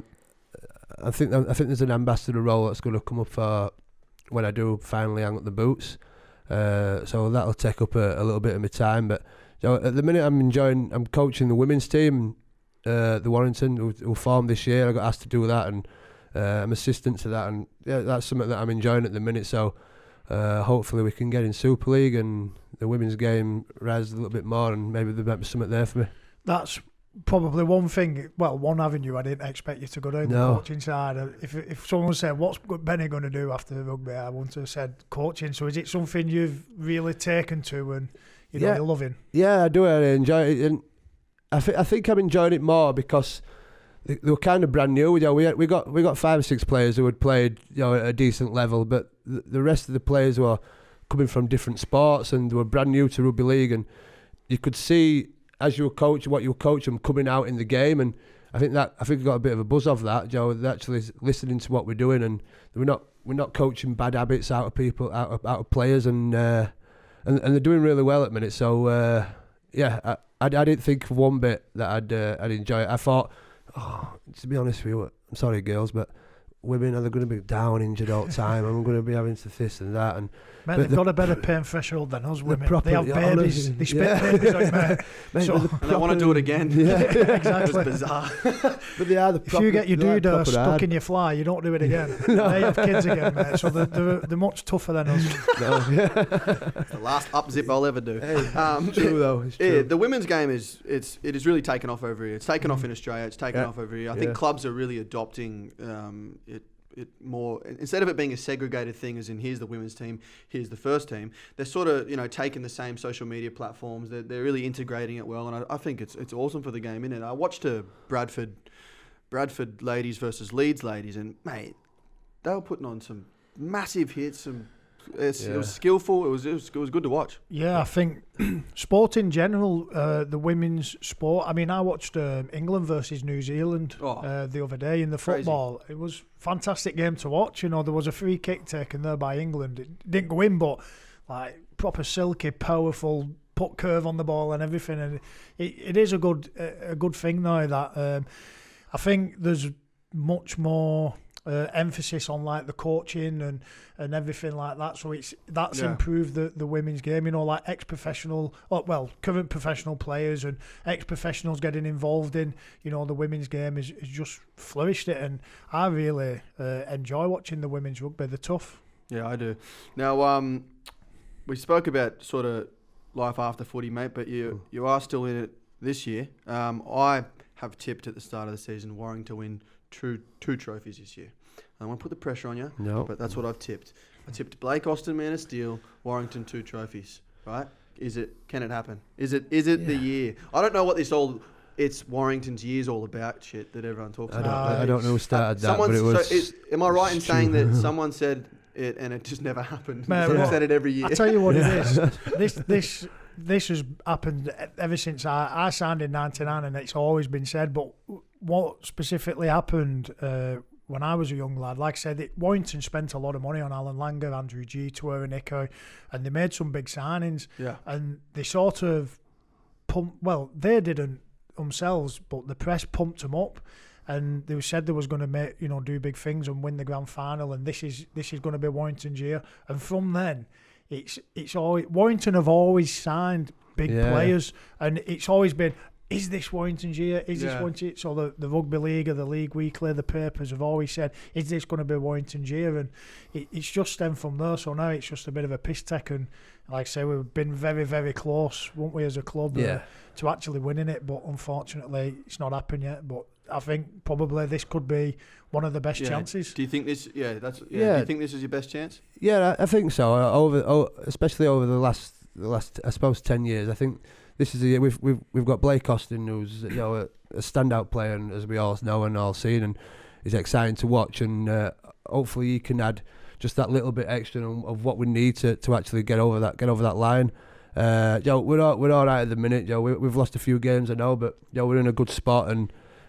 I think I think there's an ambassador role that's going to come up for when I do finally hang up the boots. Uh, so that'll take up a, a little bit of my time, but Joe, at the minute I'm enjoying. I'm coaching the women's team, uh, the Warrington, who, who formed this year. I got asked to do that, and uh, I'm assistant to that, and yeah, that's something that I'm enjoying at the minute. So. Uh, hopefully we can get in Super League and the women's game rises a little bit more, and maybe there might be something there for me. That's probably one thing, well, one avenue I didn't expect you to go down, No. the coaching side. If if someone said, what's Benny going to do after the rugby, I wouldn't have said coaching. So is it something you've really taken to and you know, Yeah. you're loving? Yeah, I do. I enjoy it, and I think I think I'm enjoying it more because they, they were kind of brand new. You know, we had, we got we got five or six players who had played, you know, at a decent level, but the, the rest of the players were coming from different sports and they were brand new to rugby league, and you could see as you were coaching what you were coaching them coming out in the game, and I think that I think we got a bit of a buzz off that. You know, they're actually listening to what we're doing, and we're not we're not coaching bad habits out of people, out of out of players, and uh, and and they're doing really well at the minute. So uh, yeah, I, I I didn't think for one bit that I'd uh, I'd enjoy it. I thought, oh, to be honest with you, I'm sorry, girls, but women are they going to be down injured all the time. I'm going to be having to this and that, and Mate, But they've the- got a better pain threshold than us women. proper- they have yeah, babies. honestly, They spit yeah. babies out, mate. Mate, So- but the And I want to do it again. Yeah, Exactly. It was bizarre. but they are the If proper, you get your they're doodah proper stuck hard. in your fly, you don't do it again. No. They have kids again, mate. So they're, they're, they're much tougher than us. No, yeah. The last up zip I'll ever do. Hey, Um, true though. It's Yeah, true. the women's game is it's it has really taken off over here. It's taken off Mm. in Australia. It's taken Yeah. off over here. I Yeah. think clubs are really adopting um, it. It more instead of it being a segregated thing, as in here's the women's team, here's the first team. They're sort of you know taking the same social media platforms. They're, they're really integrating it well, and I, I think it's it's awesome for the game. In it, I watched a Bradford Bradford ladies versus Leeds ladies, and mate, they were putting on some massive hits. Some it's, it Yeah. was skillful. It was, it was it was good to watch. Yeah, I think sport in general, uh, the women's sport. I mean, I watched um, England versus New Zealand Oh, uh, the other day in the crazy. football. It was a fantastic game to watch. You know, there was a free kick taken there by England. It didn't go in, but like proper silky, powerful put curve on the ball and everything. And it, it is a good a, a good thing now that. Um, I think there's much more uh, emphasis on like the coaching and, and everything like that. So it's that's Yeah. improved the, the women's game. You know, like ex-professional, or, well, current professional players and ex-professionals getting involved in, you know, the women's game is, is just flourished it. And I really uh, enjoy watching the women's rugby. They're tough. Yeah, I do. Now, um, we spoke about sort of life after footy, mate, but you you are still in it this year. Um, I have tipped at the start of the season Warrington to win two, two trophies this year. I don't want to put the pressure on you, No. but that's what I've tipped. I tipped Blake Austin, Man of Steel, Warrington, two trophies, right? Is it, can it happen? Is it is it the Yeah. year? I don't know what this all, it's Warrington's year's all about shit that everyone talks I don't, about. Uh, I don't know who started that, but Someone's- it was. so is, am I right in saying that Stu- someone said it and it just never happened? Mate, Someone what- said it every year. I tell you what it is. This this this has happened ever since I, I signed in ninety-nine, and it's always been said. But what specifically happened uh, when I was a young lad, like I said, it, Warrington spent a lot of money on Alan Langer, Andrew G, Tuera Nico, and they made some big signings. Yeah. And they sort of pumped, well, they didn't themselves, but the press pumped them up. And they said they was going to make, you know, do big things and win the grand final, and this is this is going to be Warrington's year. And from then, it's it's always Warrington have always signed big Yeah. players, and it's always been, is this Warrington's year? Is this Yeah. Warrington? So the, the Rugby League or the League Weekly, the papers have always said, is this going to be Warrington's year? And it, it's just stemmed from there. So now it's just a bit of a piss take, and like I say, we've been very very close, weren't we, as a club, uh, Yeah. to actually winning it, but unfortunately it's not happened yet. But I think probably this could be one of the best Yeah. chances. Do you think this? Yeah, that's. Yeah. Do Yeah. you think this is your best chance? Yeah, I, I think so. Uh, over, oh, especially over the last, the last, I suppose, ten years. I think this is the year we've we've we've got Blake Austin, who's you know a, a standout player, and as we all know and all seen, and is exciting to watch. And uh, hopefully he can add just that little bit extra of, of what we need to, to actually get over that get over that line. Uh, yo, we're all, we're all right at the minute. Yo, we, we've lost a few games, I know, but yo, we're in a good spot. And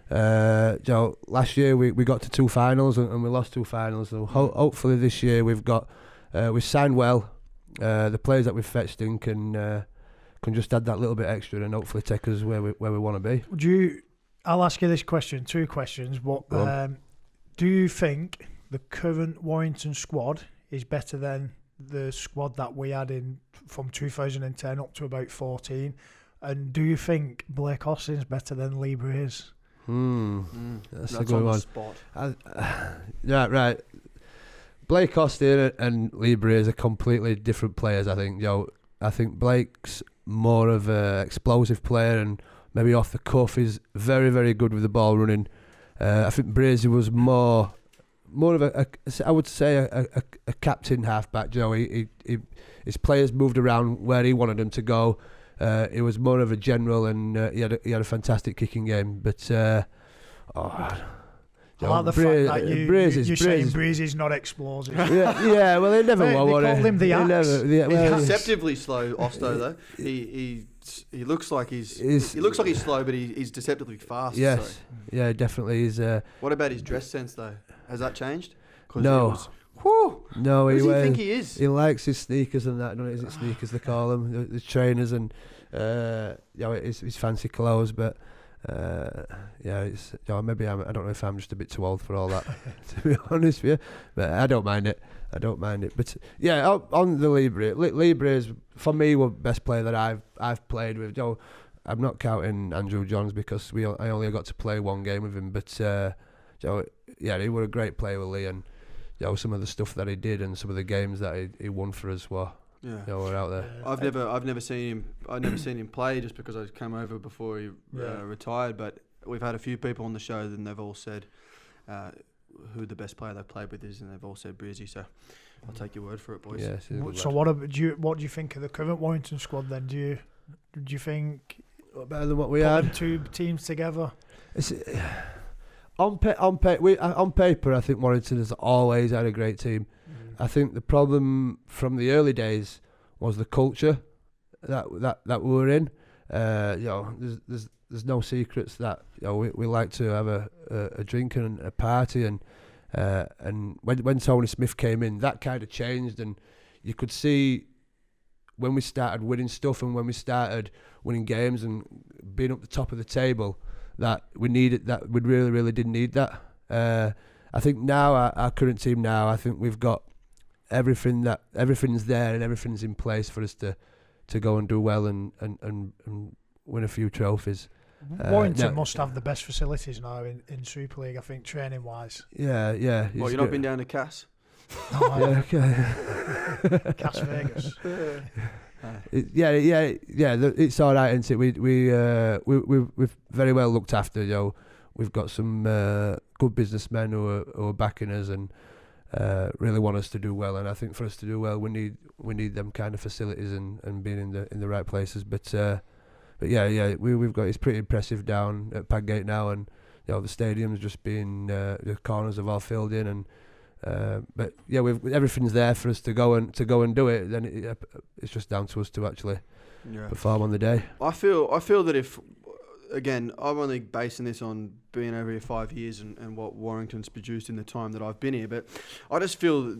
uh, yo, last year we, we got to two finals and, and we lost two finals. So ho- hopefully this year we've got uh, we've signed well. Uh, the players that we've fetched in can uh, can just add that little bit extra and hopefully take us where we where we want to be. Do you? I'll ask you this question, two questions. What Go on. um, do you think the current Warrington squad is better than the squad that we had in from two thousand ten up to about fourteen? And do you think Blake Austin's better than Lee Braze? Hmm, Mm. that's, a That's good on one. the spot. I, yeah, right. Blake Austin and Lee Braze are completely different players. I think. Yo, I think Blake's more of a explosive player and maybe off the cuff is very, very good with the ball running. Uh, I think Brazy was more, more of a, a I would say a, a, a captain halfback. You know, he, he, he his players moved around where he wanted them to go. Uh, he was more of a general, and uh, he had a, he had a fantastic kicking game. But uh, oh, I like the Bra- fact that you, Braze you, is- you're Braze saying is- Breeze is not explosive. yeah, yeah, well, they never They- were. they were call him the They Axe. never- yeah, well, He's he's- deceptively slow, Osto though. He he he looks like he's He's- he looks like he's slow, but he, he's deceptively fast. Yes, So. yeah, definitely. He's uh, What about his dress sense though? Has that changed? 'Cause No. it was, whew, no, who he, does he wears- think he is? he likes his sneakers and that. Don't it? Is it sneakers they call them? The, the trainers and uh, you know, his, his fancy clothes. But uh, yeah, it's you know, maybe I'm, I don't know if I'm just a bit too old for all that. To be honest with you, but I don't mind it. I don't mind it. But yeah, on, on the Libre, Li- Libre is for me the best player that I've I've played with. You know, I'm not counting Andrew Johns because we o- I only got to play one game with him. But uh, you know, yeah, he was a great player with Lee, and you know, some of the stuff that he did and some of the games that he, he won for us were Yeah. you know, were out there. I've never, I've never seen him. I've never seen him play just because I came over before he Yeah. uh, retired. But we've had a few people on the show, and they've all said uh, who the best player they've played with is, and they've all said Breezy. So I'll take your word for it, boys. Yes, he's a good So lad. what ab- do you what do you think of the current Warrington squad then? Do you do you think Better than what we putting had. two teams together? It's, on pa- on pa- we, uh, on paper, I think Warrington has always had a great team. I think the problem from the early days was the culture that that, that we were in. Uh, you know, there's there's there's no secrets that you know we, we like to have a, a, a drink and a party, and uh, and when when Tony Smith came in, that kind of changed, and you could see when we started winning stuff and when we started winning games and being up the top of the table, that we needed, that we really, really did need that. Uh, I think now our, our current team now, I think we've got everything that everything's there and everything's in place for us to, to go and do well and, and, and, and win a few trophies. Uh, Warrington no, must have the best facilities now in, in Super League, I think, training wise. Yeah, yeah. Well, it's you've not good. been down to Cass? Yeah, okay. Cas Vegas. It, yeah, yeah, yeah. the- It's all right, isn't it? We we uh, we we we've very well looked after. You know, we've got some uh, good businessmen who are who are backing us and uh, really want us to do well. And I think for us to do well, we need we need them kind of facilities and, and being in the in the right places. But uh, but yeah, yeah, we we've got it's pretty impressive down at Padgate now, and you know the stadium's just been uh, the corners have all filled in and. Uh, but yeah, we've everything's there for us to go and to go and do it. Then it, it, it's just down to us to actually Yeah. perform on the day. I feel I feel that if, again, I'm only basing this on being over here five years and, and what Warrington's produced in the time that I've been here, but I just feel that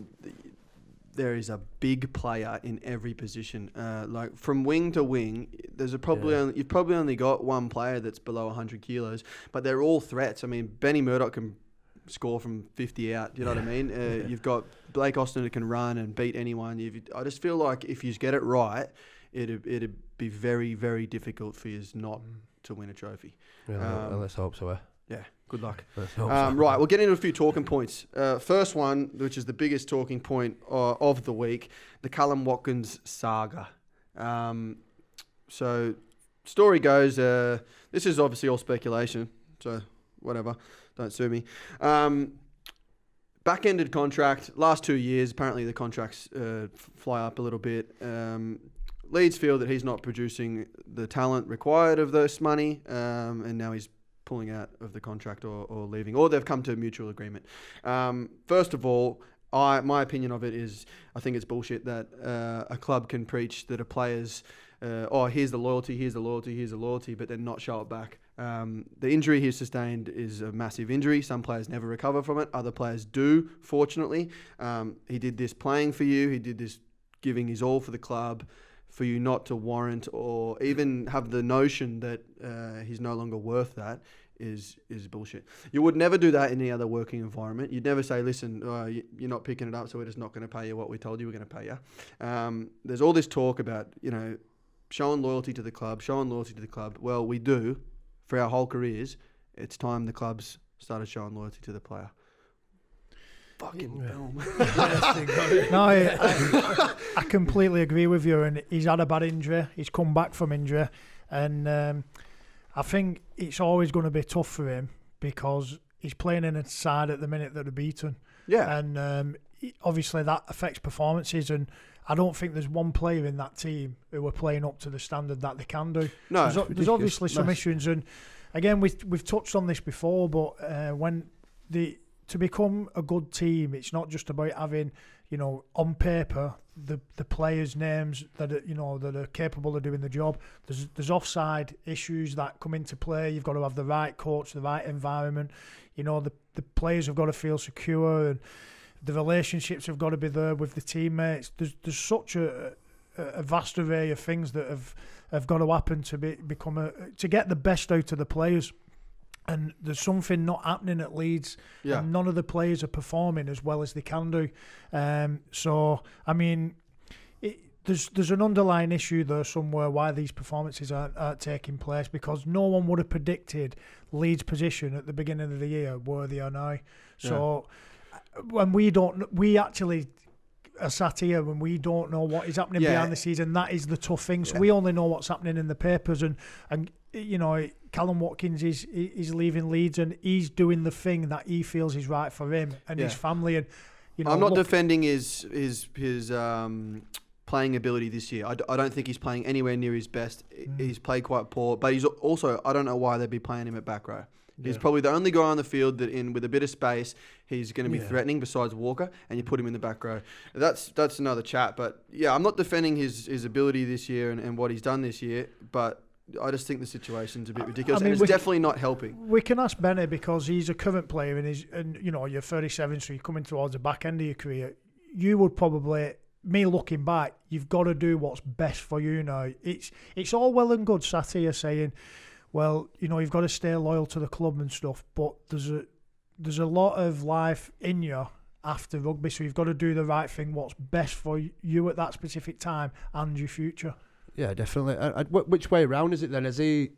there is a big player in every position. Uh, like from wing to wing, there's a probably Yeah. only, you've probably only got one player that's below one hundred kilos, but they're all threats. I mean, Benny Murdoch can score from fifty out. You know what I mean? Uh, Yeah. You've got Blake Austin who can run and beat anyone. You've, I just feel like if you get it right, it'd it'd be very very difficult for you not to win a trophy. Yeah, Um, well, let's hope so. Eh? Yeah, good luck. Let's hope Um, so. right, we'll get into a few talking points. Uh, first one, which is the biggest talking point uh, of the week, the Callum Watkins saga. Um, so, story goes, uh, this is obviously all speculation, so whatever, don't sue me. Um, back-ended contract, last two years, apparently the contracts uh, f- fly up a little bit. Um, Leeds feel that he's not producing the talent required of this money, um, and now he's pulling out of the contract or, or leaving, or they've come to a mutual agreement. Um, first of all, I my opinion of it is I think it's bullshit that uh, a club can preach that a player's uh, oh here's the loyalty, here's the loyalty, here's the loyalty, but then not show it back. Um, the injury he sustained is a massive injury. Some players never recover from it. Other players do, fortunately. Um, he did this playing for you. He did this giving his all for the club. For you not to warrant or even have the notion that uh, he's no longer worth that is is bullshit. You would never do that in any other working environment. You'd never say, listen, uh, you- you're not picking it up, so we're just not going to pay you what we told you we're going to pay you. Um, there's all this talk about, you know, showing loyalty to the club, showing loyalty to the club. Well, we do for our whole careers. It's time the clubs started showing loyalty to the player. Fucking Yeah. boom. No, I, I, I completely agree with you. And he's had a bad injury. He's come back from injury, and um, I think it's always going to be tough for him because he's playing in a side at the minute that are beaten, Yeah. and um, he- obviously that affects performances. And I don't think there's one player in that team who are playing up to the standard that they can do. No, There's, o- there's ridiculous. obviously some Mass- issues, and again, we've we've touched on this before. But uh, when the to become a good team, it's not just about having, you know, on paper the the players' names that are, you know, that are capable of doing the job. There's there's offside issues that come into play. You've got to have the right coach, the right environment. You know, the the players have got to feel secure, and the relationships have got to be there with the teammates. There's there's such a a a vast array of things that have have got to happen to be become a to get the best out of the players. And there's something not happening at Leeds, Yeah. and none of the players are performing as well as they can do. Um, so, I mean, it, there's there's an underlying issue there somewhere why these performances aren't, aren't taking place, because no one would have predicted Leeds' position at the beginning of the year where they are now. So, when we don't, we actually are sat here when we don't know what is happening Yeah. behind the scenes, and that is the tough thing. So Yeah. we only know what's happening in the papers, and and you know, Callum Watkins is is leaving Leeds, and he's doing the thing that he feels is right for him and his Yeah. family. And you know, I'm not look, defending his his his um, playing ability this year. I, d- I don't think he's playing anywhere near his best. Mm. He's played quite poor, but he's also I don't know why they'd be playing him at back row. He's Yeah. probably the only guy on the field that, in with a bit of space, he's going to be Yeah. threatening besides Walker, and you put him in the back row. That's that's another chat. But yeah, I'm not defending his, his ability this year and, and what he's done this year, but I just think the situation's a bit I- ridiculous, I mean, and it's we- definitely not helping. we can ask Benny because he's a current player, and he's and you know, you're thirty-seven, so you're coming towards the back end of your career. You would probably, me looking back, you've got to do what's best for you now. It's it's all well and good sat here saying well, you know, you've got to stay loyal to the club and stuff, but there's a there's a lot of life in you after rugby, so you've got to do the right thing, what's best for you at that specific time and your future. Yeah, definitely. And, and wh- which way round is it then? Has he,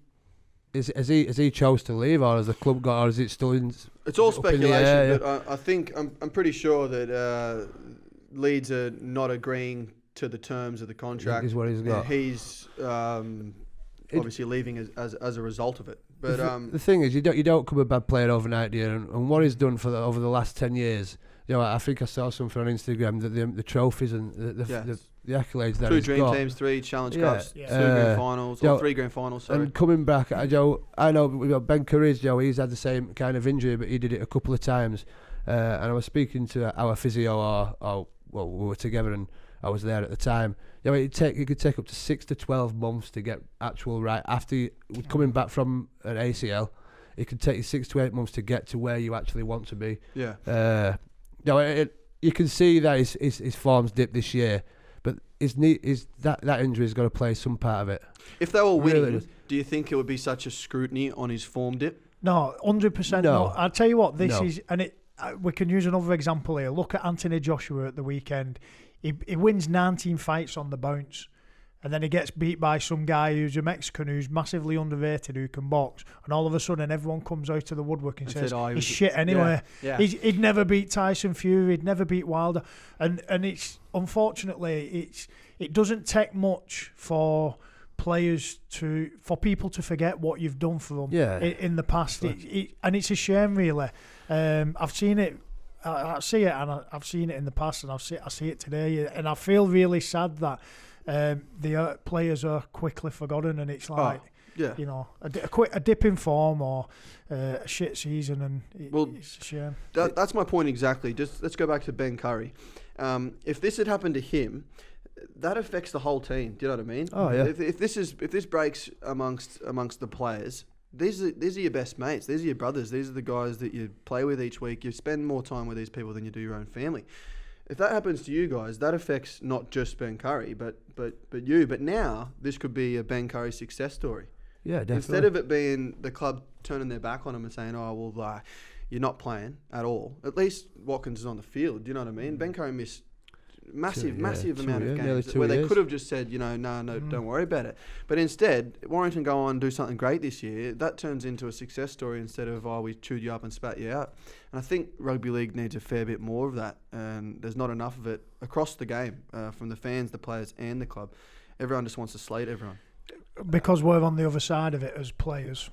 is has he, has he chose to leave, or has the club got, or is it still in? It's all up in the speculation, air, but I, I think I'm I'm pretty sure that uh, Leeds are not agreeing to the terms of the contract. Is what he's got. And he's um, It- obviously leaving as, as as a result of it. But the, um, the thing is, you don't you don't become a bad player overnight, do you? And, and what he's done for the, over the last ten years, you know, I think I saw something on Instagram that the, the trophies and the the, Yeah. the, the accolades that two he's dream got. teams, three challenge Yeah. cups, Yeah. two Uh, grand finals, Joe- or three grand finals. Sorry. And coming back, I, Joe, I know we've got Ben Curry's, Joe, he's had the same kind of injury, but he did it a couple of times. Uh, and I was speaking to our physio, or, or well, we were together, and I was there at the time. You know, it take it could take up to six to twelve months to get actual right after you, coming back from an A C L. It could take you six to eight months to get to where you actually want to be. yeah. Uh, you know, it, it, you can see that his, his his form's dipped this year, but his knee, his that that injury's got to play some part of it. If they were winning, Really does. do you think it would be such a scrutiny on his form dip? No, one hundred percent No. no. I'll tell you what, this No. is, and it. Uh, we can use another example here. Look at Anthony Joshua at the weekend. He he wins nineteen fights on the bounce, and then he gets beat by some guy who's a Mexican who's massively underrated who can box, and all of a sudden everyone comes out of the woodwork and And says said, "Oh, he he's was- shit anyway. Yeah. He's, he'd never beat Tyson Fury. He'd never beat Wilder, and and it's unfortunately it's it doesn't take much for players to for people to forget what you've done for them Yeah. in, in the past, it, it, and it's a shame really. Um, I've seen it. I, I see it, and I, I've seen it in the past, and I've see, I see it today, and I feel really sad that um, the uh, players are quickly forgotten, and it's like Yeah. you know a, di- a quick a dip in form or uh, a shit season, and it, Well, it's a shame. That, that's my point exactly. Just let's go back to Ben Curry. Um, if this had happened to him, that affects the whole team. Do you know what I mean? Oh, yeah. If, if this is if this breaks amongst amongst the players, these are these are your best mates. These are your brothers. These are the guys that you play with each week. You spend more time with these people than you do your own family. If that happens to you guys, that affects not just Ben Curry, but but but you. But now this could be a Ben Curry success story. Yeah, definitely. Instead of it being the club turning their back on him and saying, "Oh well, uh, you're not playing at all," at least Watkins is on the field. Do you know what I mean? Ben Curry missed massive, yeah, massive two amount years, of nearly games two where they years. could have just said, you know, no, no, Mm. don't worry about it. But instead, Warrington go on and do something great this year. That turns into a success story instead of, oh, we chewed you up and spat you out. And I think rugby league needs a fair bit more of that, and there's not enough of it across the game, uh, from the fans, the players, and the club. Everyone just wants to slate everyone. Because we're on the other side of it as players,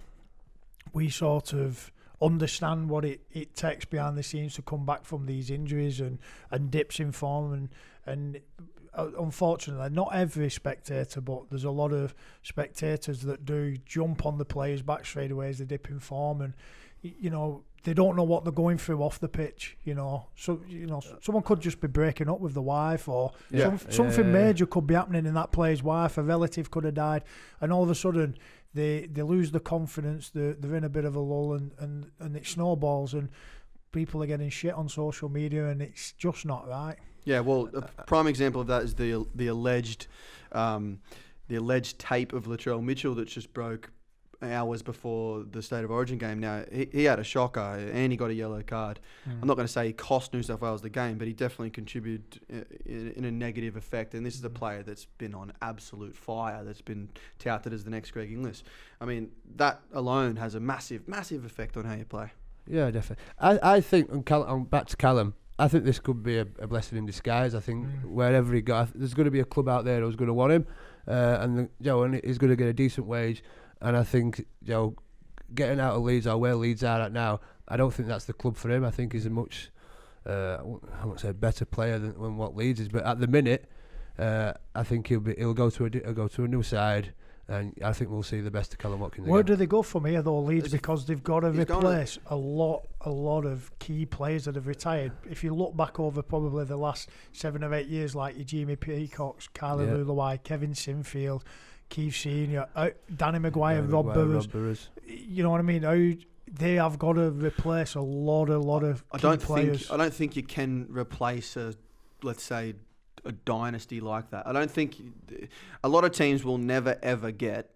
we sort of understand what it, it takes behind the scenes to come back from these injuries and, and dips in form, and and uh, unfortunately not every spectator, but there's a lot of spectators that do jump on the players back straight away as they dip in form, and y- you know they don't know what they're going through off the pitch. You know, so you know someone could just be breaking up with the wife, or Yeah. some, something Yeah. major could be happening in that player's wife. A relative could have died, and all of a sudden they they lose the confidence. They're, they're in a bit of a lull, and, and, and it snowballs, and people are getting shit on social media, and it's just not right. Yeah, well, a prime example of that is the the alleged um, the alleged tape of Latrell Mitchell that just broke hours before the State of Origin game. Now, he, he had a shocker and he got a yellow card. Mm. I'm not going to say he cost New South Wales the game, but he definitely contributed in, in a negative effect. And this is a player that's been on absolute fire, that's been touted as the next Greg Inglis. I mean, that alone has a massive, massive effect on how you play. Yeah, definitely. I, I think, on Cal- on back to Callum, I think this could be a, a blessing in disguise. I think Mm. wherever he got, there's going to be a club out there who's going to want him, uh, and the, you know, and he's going to get a decent wage. And I think, you know, getting out of Leeds or where Leeds are at now, I don't think that's the club for him. I think he's a much, uh, I won't I won't say better player than, than what Leeds is, but at the minute, uh, I think he'll be he'll go to a di- he'll go to a new side. And I think we'll see the best of Callum Watkins Where again. do they go from here though, Leeds? It's- Because they've got to he's gone- replace a lot, a lot of key players that have retired. If you look back over probably the last seven or eight years, like your Jimmy Peacocks, Carly Yeah. Lulawai, Kevin Sinfield, Keith Senior, uh, Danny Maguire, Yeah, Rob Maguire, Burrows. Rob Burrows. You know what I mean? How they have got to replace a lot, a lot of I key don't players. think I don't think you can replace a, let's say, a dynasty like that. I don't think a lot of teams will never ever get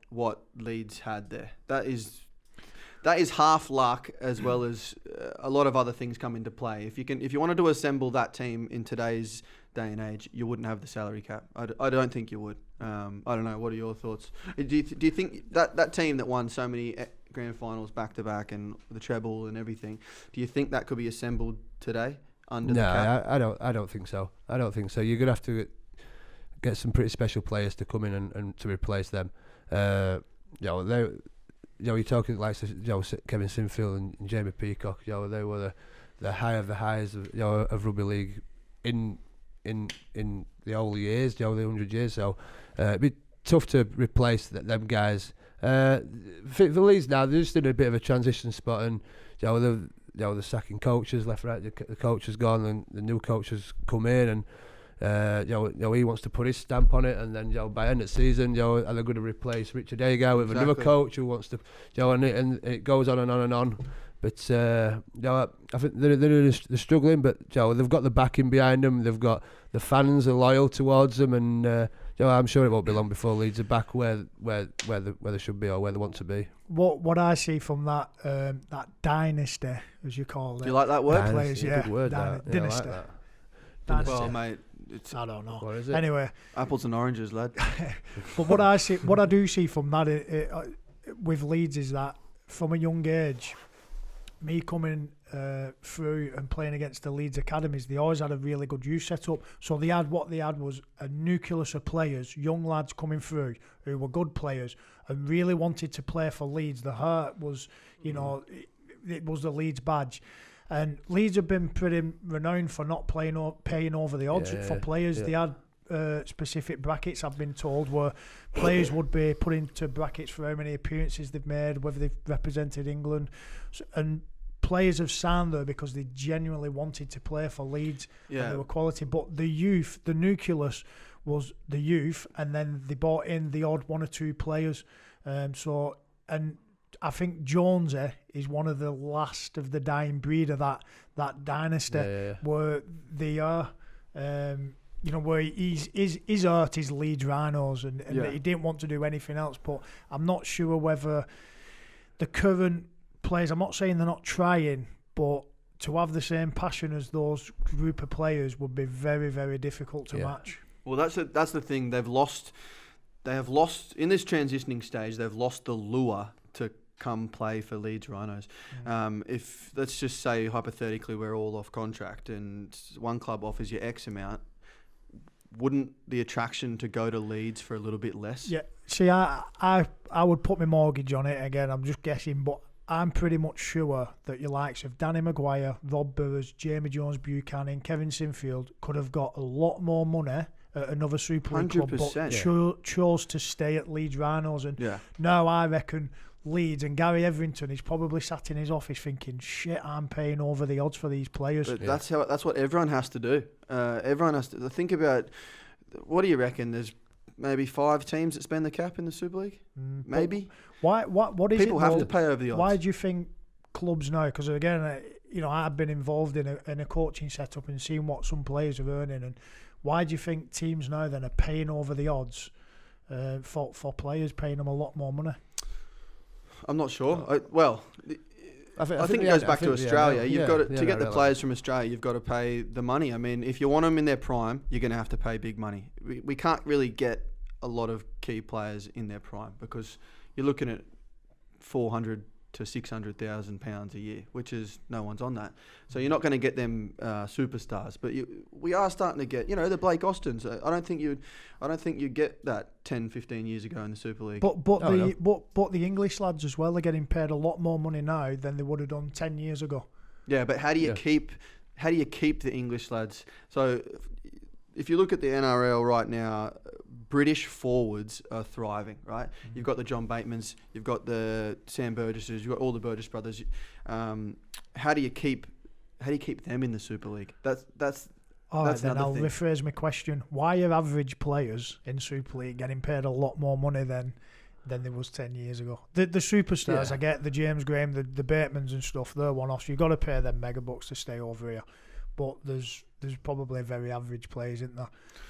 what Leeds had there. That is that is half luck as well as uh, a lot of other things come into play. If you can, if you wanted to assemble that team in today's day and age, you wouldn't have the salary cap. I, d- I don't think you would. Um, I don't know. What are your thoughts? Do you, th- do you think that that team that won so many e- grand finals back to back and the treble and everything, do you think that could be assembled today under No, the cap? I, I don't. I don't think so. I don't think so. You're gonna have to get, get some pretty special players to come in and, and to replace them. Uh, you know, they, you know, you're talking like you know Kevin Sinfield and, and Jamie Peacock. You know, they were the, the high of the highs of you know of rugby league in in in the old years. You know, the hundred years. So uh, it'd be tough to replace th- them guys. Uh, for the Leeds now, they're just in a bit of a transition spot, and you know, they're, you know, they're sacking coaches left, right. The, the coach has gone, and the new coach has come in, and uh, you know, you know, he wants to put his stamp on it, and then you know, by end of season, you know, are they going to replace Richard Agar with Exactly. another coach who wants to, you know, and it, and it goes on and on and on. But uh, you know, I think they're, they're they're struggling, but you know, they've got the backing behind them. They've got the fans are loyal towards them, and uh, you know, I'm sure it won't be long before Leeds are back where where where they, where they should be or where they want to be. What what I see from that um, that dynasty, as you call it. Do you like that word? Dynasty. Dynasty, yeah. good word. Dyna- that. Yeah, I like dynasty. that. Dynasty. Well, mate, it's I don't know. What is it? Anyway, apples and oranges, lad. but what I see, what I do see from that it, it, uh, with Leeds is that from a young age, me coming uh, through and playing against the Leeds academies, they always had a really good youth setup. So they had what they had was a nucleus of players, young lads coming through who were good players and really wanted to play for Leeds. The heart was, you know, it, it was the Leeds badge. And Leeds have been pretty renowned for not playing or paying over the odds Yeah, for players. yeah. They had uh, specific brackets, I've been told, where players would be put into brackets for how many appearances they've made, whether they've represented England. So, and players have signed there because they genuinely wanted to play for Leeds and Yeah. they were quality. But the youth, the nucleus was the youth, and then they brought in the odd one or two players. Um, so, and I think Jonesy is one of the last of the dying breed of that that dynasty Yeah, yeah, yeah. where they are, um, you know, where he's his his art is Leeds Rhinos, and, and Yeah. he didn't want to do anything else. But I'm not sure whether the current players, I'm not saying they're not trying, but to have the same passion as those group of players would be very, very difficult to Yeah. match. Well, that's the, that's the thing. They've lost. They have lost in this transitioning stage. They've lost the lure to come play for Leeds Rhinos. Mm. Um, if let's just say hypothetically we're all off contract and one club offers you X amount, wouldn't the attraction to go to Leeds for a little bit less? Yeah, see, I, I, I would put my mortgage on it again. I'm just guessing, but I'm pretty much sure that your likes of Danny Maguire, Rob Burrows, Jamie Jones Buchanan, Kevin Sinfield could have got a lot more money at another Super League club, but one hundred percent. Yeah. cho- chose to stay at Leeds Rhinos. And Yeah. now I reckon Leeds and Gary Everington is probably sat in his office thinking, shit, I'm paying over the odds for these players. But Yeah. that's how that's what everyone has to do. Uh, everyone has to think about. What do you reckon? There's maybe five teams that spend the cap in the Super League. Mm, but Maybe Why? What? What is people it? have though? to pay over the odds. Why do you think clubs now? Because again, uh, you know, I've been involved in a, in a coaching setup and seen what some players are earning. And why do you think teams now then are paying over the odds uh, for for players, paying them a lot more money? I'm not sure. I, well, I, thi- I, think, it the goes N- back I think to the Australia. N L You've yeah, got to, the to get N the R L. players from Australia. You've got to pay the money. I mean, if you want them in their prime, you're going to have to pay big money. We, we can't really get a lot of key players in their prime because you're looking at four hundred to six hundred thousand pounds a year, which is no one's on that. So you're not going to get them uh, superstars. But you, we are starting to get, you know, the Blake Austins. I I don't think you, I don't think you get that ten, fifteen years ago in the Super League. But but Oh, the no. but but the English lads as well are getting paid a lot more money now than they would have done ten years ago. Yeah, but how do you Yeah. keep how do you keep the English lads? So if- if you look at the N R L right now, British forwards are thriving, right? Mm-hmm. You've got the John Batemans, you've got the Sam Burgesses, you've got all the Burgess brothers. Um, how do you keep how do you keep them in the Super League? That's that's All right, That's then another I'll thing. rephrase my question. Why are average players in Super League getting paid a lot more money than than they was ten years ago? The the superstars, Yeah. I get the James Graham, the, the Batemans and stuff, they're one-offs. You've got to pay them mega bucks to stay over here. But there's there's probably very average players, isn't there?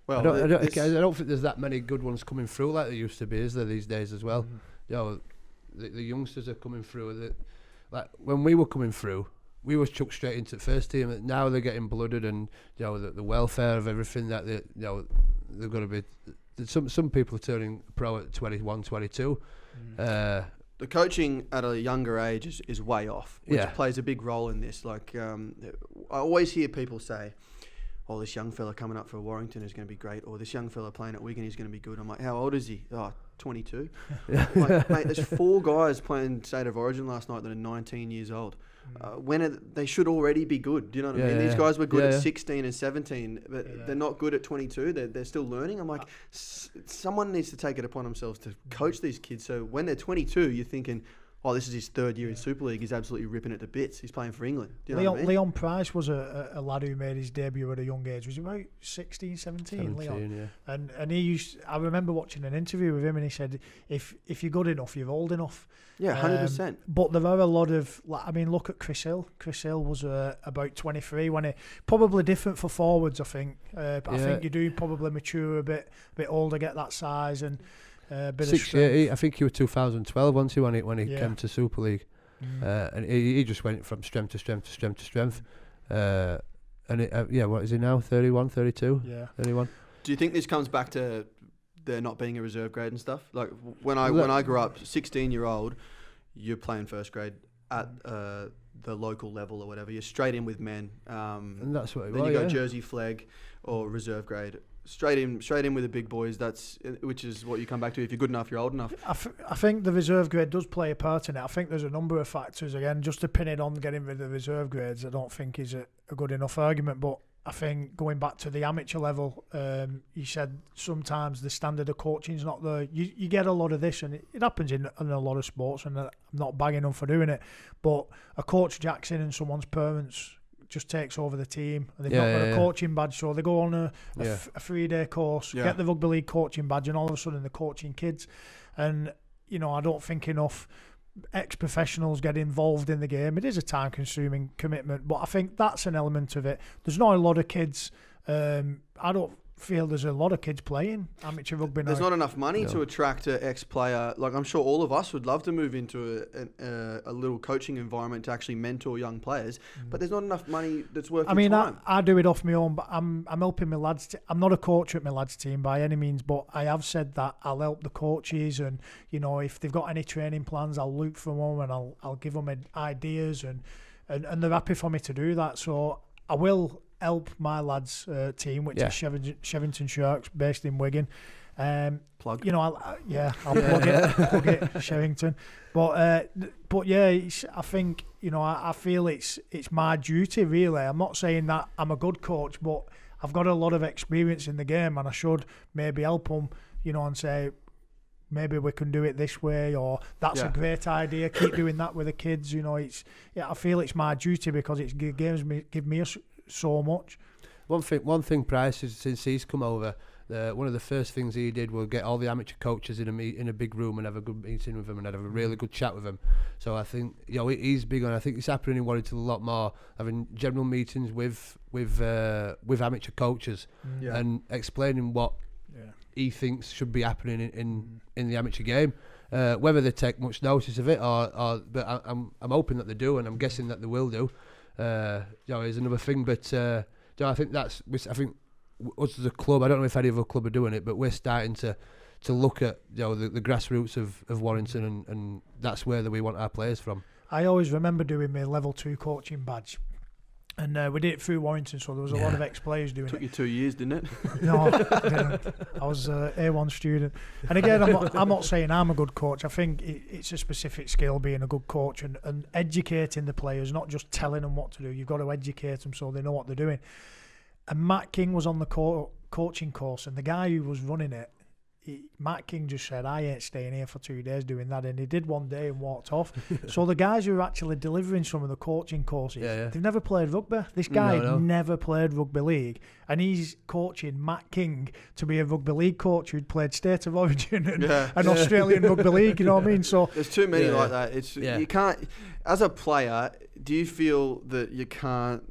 Well, I don't, I, don't, this- I don't think there's that many good ones coming through like there used to be, is there, these days as well? Mm. You know, the, the youngsters are coming through. The, like when we were coming through, we were chucked straight into the first team. And now they're getting blooded, and you know the, the welfare of everything that they, you know, they're going to be. Some some people are turning pro at twenty-one, twenty-two. Mm. Uh, the coaching at a younger age is, is way off, which Yeah. plays a big role in this. Like, um, I always hear people say, oh, this young fella coming up for Warrington is going to be great, or this young fella playing at Wigan is going to be good. I'm like, how old is he? Oh, twenty-two. Like, mate, there's four guys playing State of Origin last night that are nineteen years old. Uh, when are th- they should already be good. Do you know what Yeah, I mean? yeah, These yeah. guys were good Yeah, at yeah. sixteen and seventeen, but Yeah. they're not good at twenty-two. They're, they're still learning. I'm like, s- someone needs to take it upon themselves to coach these kids. So when they're twenty-two, you're thinking, oh, this is his third year in Super League. He's absolutely ripping it to bits. He's playing for England. Do you know Leon, what I mean? Leon Price was a, a, a lad who made his debut at a young age. Was he about sixteen, seventeen, Leon? seventeen, yeah. And and he used. I remember watching an interview with him, and he said, "If if you're good enough, you're old enough." Yeah, one hundred Um, percent. But there are a lot of. Like, I mean, look at Chris Hill. Chris Hill was uh, about twenty-three when he probably different for forwards. I think. Uh, but I Yeah. think you do probably mature a bit, a bit older, get that size and uh, a bit of Six strength. year, he, I think he was two thousand twelve, wasn't he, when he when he Yeah. came to Super League, Mm. uh, and he, he just went from strength to strength to strength to strength. Uh, and it, uh, yeah, what is he now? thirty-one, thirty-two, yeah. thirty-one. Do you think this comes back to there not being a reserve grade and stuff? Like w- when I Well, when that- I grew up, sixteen year old, you're playing first grade at uh, the local level or whatever. You're straight in with men. Um, And that's what it then was. you go yeah. Jersey flag or reserve grade. Straight in, straight in with the big boys. That's uh, which is what you come back to. If you're good enough, you're old enough. I, f- I think the reserve grade does play a part in it. I think there's a number of factors. Again, just to pin it on getting rid of the reserve grades, I don't think is a, a good enough argument. But I think going back to the amateur level, um, you said sometimes the standard of coaching is not there. You, you get a lot of this, and it, it happens in, in a lot of sports, and I'm not bagging them for doing it. But a coach Jackson and someone's parents just takes over the team, and they've Yeah, not got yeah, a yeah. coaching badge, so they go on a, a, Yeah. f- a three-day course, Yeah. get the rugby league coaching badge, and all of a sudden they're coaching kids. And you know, I don't think enough ex-professionals get involved in the game. It is a time-consuming commitment, but I think that's an element of it. There's not a lot of kids. Um, I don't feel there's a lot of kids playing amateur rugby now. There's not enough money No. to attract an ex-player. Like I'm sure all of us would love to move into a, a, a little coaching environment to actually mentor young players, but there's not enough money that's worth I your mean, I, time. I do it off my own, but I'm I'm helping my lads. T- I'm not a coach at my lads' team by any means, but I have said that I'll help the coaches, and you know, if they've got any training plans, I'll look for them and I'll I'll give them ideas, and and, and they're happy for me to do that. So I will help my lads' uh, team, which Yeah. is Shevington, Shevington Sharks, based in Wigan. Um, Plug. you know, I'll, I, yeah, I'll plug it, plug it, Shevington. But uh, th- but yeah, it's, I think you know, I, I feel it's it's my duty really. I'm not saying that I'm a good coach, but I've got a lot of experience in the game, and I should maybe help them, you know, and say maybe we can do it this way, or that's Yeah. a great idea. Keep doing that with the kids. You know, it's yeah, I feel it's my duty because it gi- gives me give me a s so much. One thing, one thing, Price, is since he's come over, uh, one of the first things he did was get all the amateur coaches in a meet, in a big room and have a good meeting with them and have a really good chat with them. So I think, you know, he- he's big on. I think it's happening in Warrington a lot more, having general meetings with with uh, with amateur coaches Yeah. and explaining what Yeah. he thinks should be happening in in, in the amateur game. Uh, whether they take much notice of it, or, or but I, I'm I'm hoping that they do, and I'm guessing that they will do. Uh, you know, is another thing, but uh, you know, I think that's I think us as a club. I don't know if any other club are doing it, but we're starting to to look at you know the, the grassroots of, of Warrington, and, and that's where that we want our players from. I always remember doing my level two coaching badge, and uh, we did it through Warrington, so there was a lot Yeah. of ex-players doing Took it. you two years, didn't it? No, I didn't. I was a A one student. And again, I'm not, I'm not saying I'm a good coach. I think it, it's a specific skill being a good coach, and, and educating the players, not just telling them what to do. You've got to educate them so they know what they're doing. And Matt King was on the co- coaching course, and the guy who was running it, he, Matt King just said, I ain't staying here for two days doing that. And he did one day and walked off. So the guys who are actually delivering some of the coaching courses, Yeah, yeah. they've never played rugby. This guy No, no. never played rugby league, and he's coaching Matt King to be a rugby league coach who'd played State of Origin and, Yeah. and Australian rugby league, you know what I mean? So There's too many Yeah. like that. It's Yeah. you can't. As a player, do you feel that you can't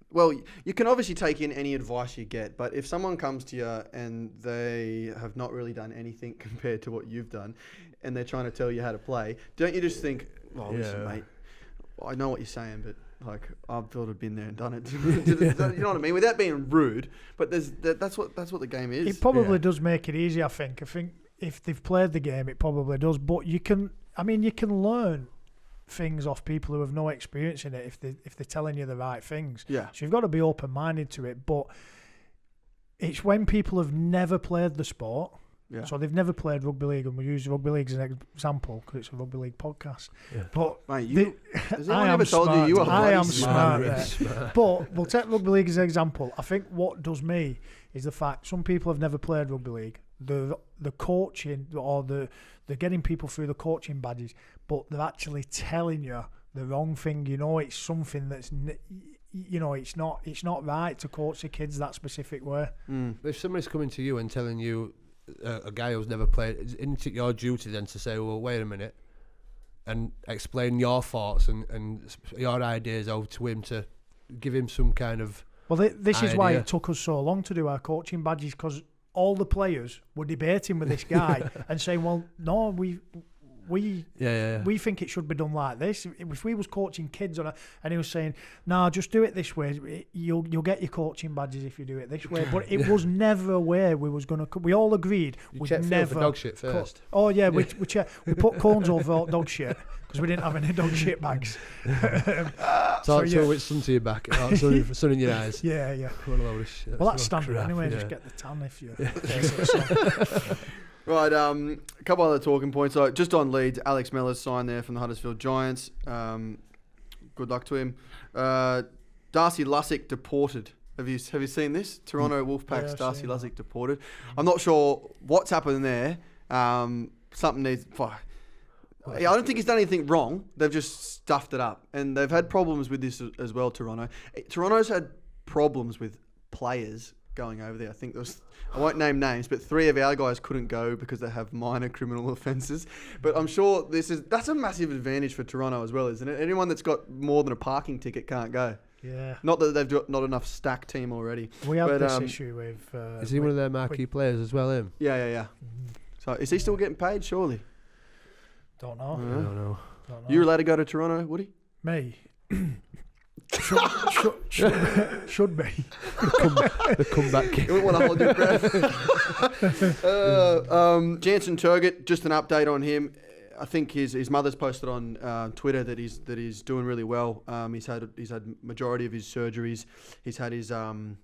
well, you can obviously take in any advice you get, but if someone comes to you and they have not really done anything compared to what you've done, and they're trying to tell you how to play, don't you just think, "Oh, listen, Yeah. mate, I know what you're saying, but like I thought I'd been there and done it." You know what I mean? Without being rude, but there's that, that's what that's what the game is. It probably Yeah. does make it easy, I think. I think if they've played the game, it probably does. But you can, I mean, you can learn things off people who have no experience in it if they if they're telling you the right things. Yeah. So you've got to be open minded to it. But it's when people have never played the sport. Yeah. So they've never played rugby league, and we use rugby league as an example because it's a rugby league podcast. Yeah. But Mate, they- you, has anyone I am ever told smart. you you are I bloody am smart? smart. really there. smart. But we'll take rugby league as an example. I think what does me is the fact some people have never played rugby league. The the coaching or the they're getting people through the coaching badges, but they're actually telling you the wrong thing. You know, it's something that's n- you know, it's not it's not right to coach the kids that specific way. Mm. If somebody's coming to you and telling you uh, a guy who's never played, isn't it your duty then to say, well, wait a minute, and explain your thoughts and, and your ideas over to him to give him some kind of Well, th- this is why idea. it took us so long to do our coaching badges, because all the players were debating with this guy and saying, well, no, we we yeah, yeah, yeah. we think it should be done like this. If we was coaching kids on a, and he was saying, no, just do it this way. You'll you'll get your coaching badges if you do it this way. But it was never a way we was going to. We all agreed You we'd check Phil never for dog shit co- first. Oh yeah, we we, check, we put cones over all dog shit because we didn't have any dog shit bags. So, so, so yeah. with sun to your back, oh, sun, in- sun in your eyes. Yeah, yeah. What a load of shit. Well, that's no standard crap, anyway. yeah. Just get the tan if you. Right, um, a couple other talking points. So just on Leeds, Alex Mellors signed there from the Huddersfield Giants. Um, good luck to him. Uh, Darcy Lussick deported. Have you have you seen this? Toronto Wolfpack's Yeah, I've Darcy seen Lussick deported. I'm not sure what's happened there. Um, something needs. fuck. Yeah, I don't think he's done anything wrong. They've just stuffed it up, and they've had problems with this as well. Toronto, Eh, Toronto's had problems with players going over there. I think there was, I won't name names, but three of our guys couldn't go because they have minor criminal offences. But I'm sure this is that's a massive advantage for Toronto as well, isn't it? Anyone that's got more than a parking ticket can't go. Yeah. Not that they've got not enough stack team already. We had But, this um, issue with. Uh, Is he one of their marquee players as well, him? Yeah, yeah, yeah. So is he still getting paid? Surely. Don't know. I Yeah. don't know. Don't know. You're allowed to go to Toronto, Woody? Me. should, should, should, should be. The comeback You kid. wouldn't want to hold your breath. uh, um, Jansen Turgott, just an update on him. I think his his mother's posted on uh, Twitter that he's that he's doing really well. Um, he's had he's had majority of his surgeries. He's had his um,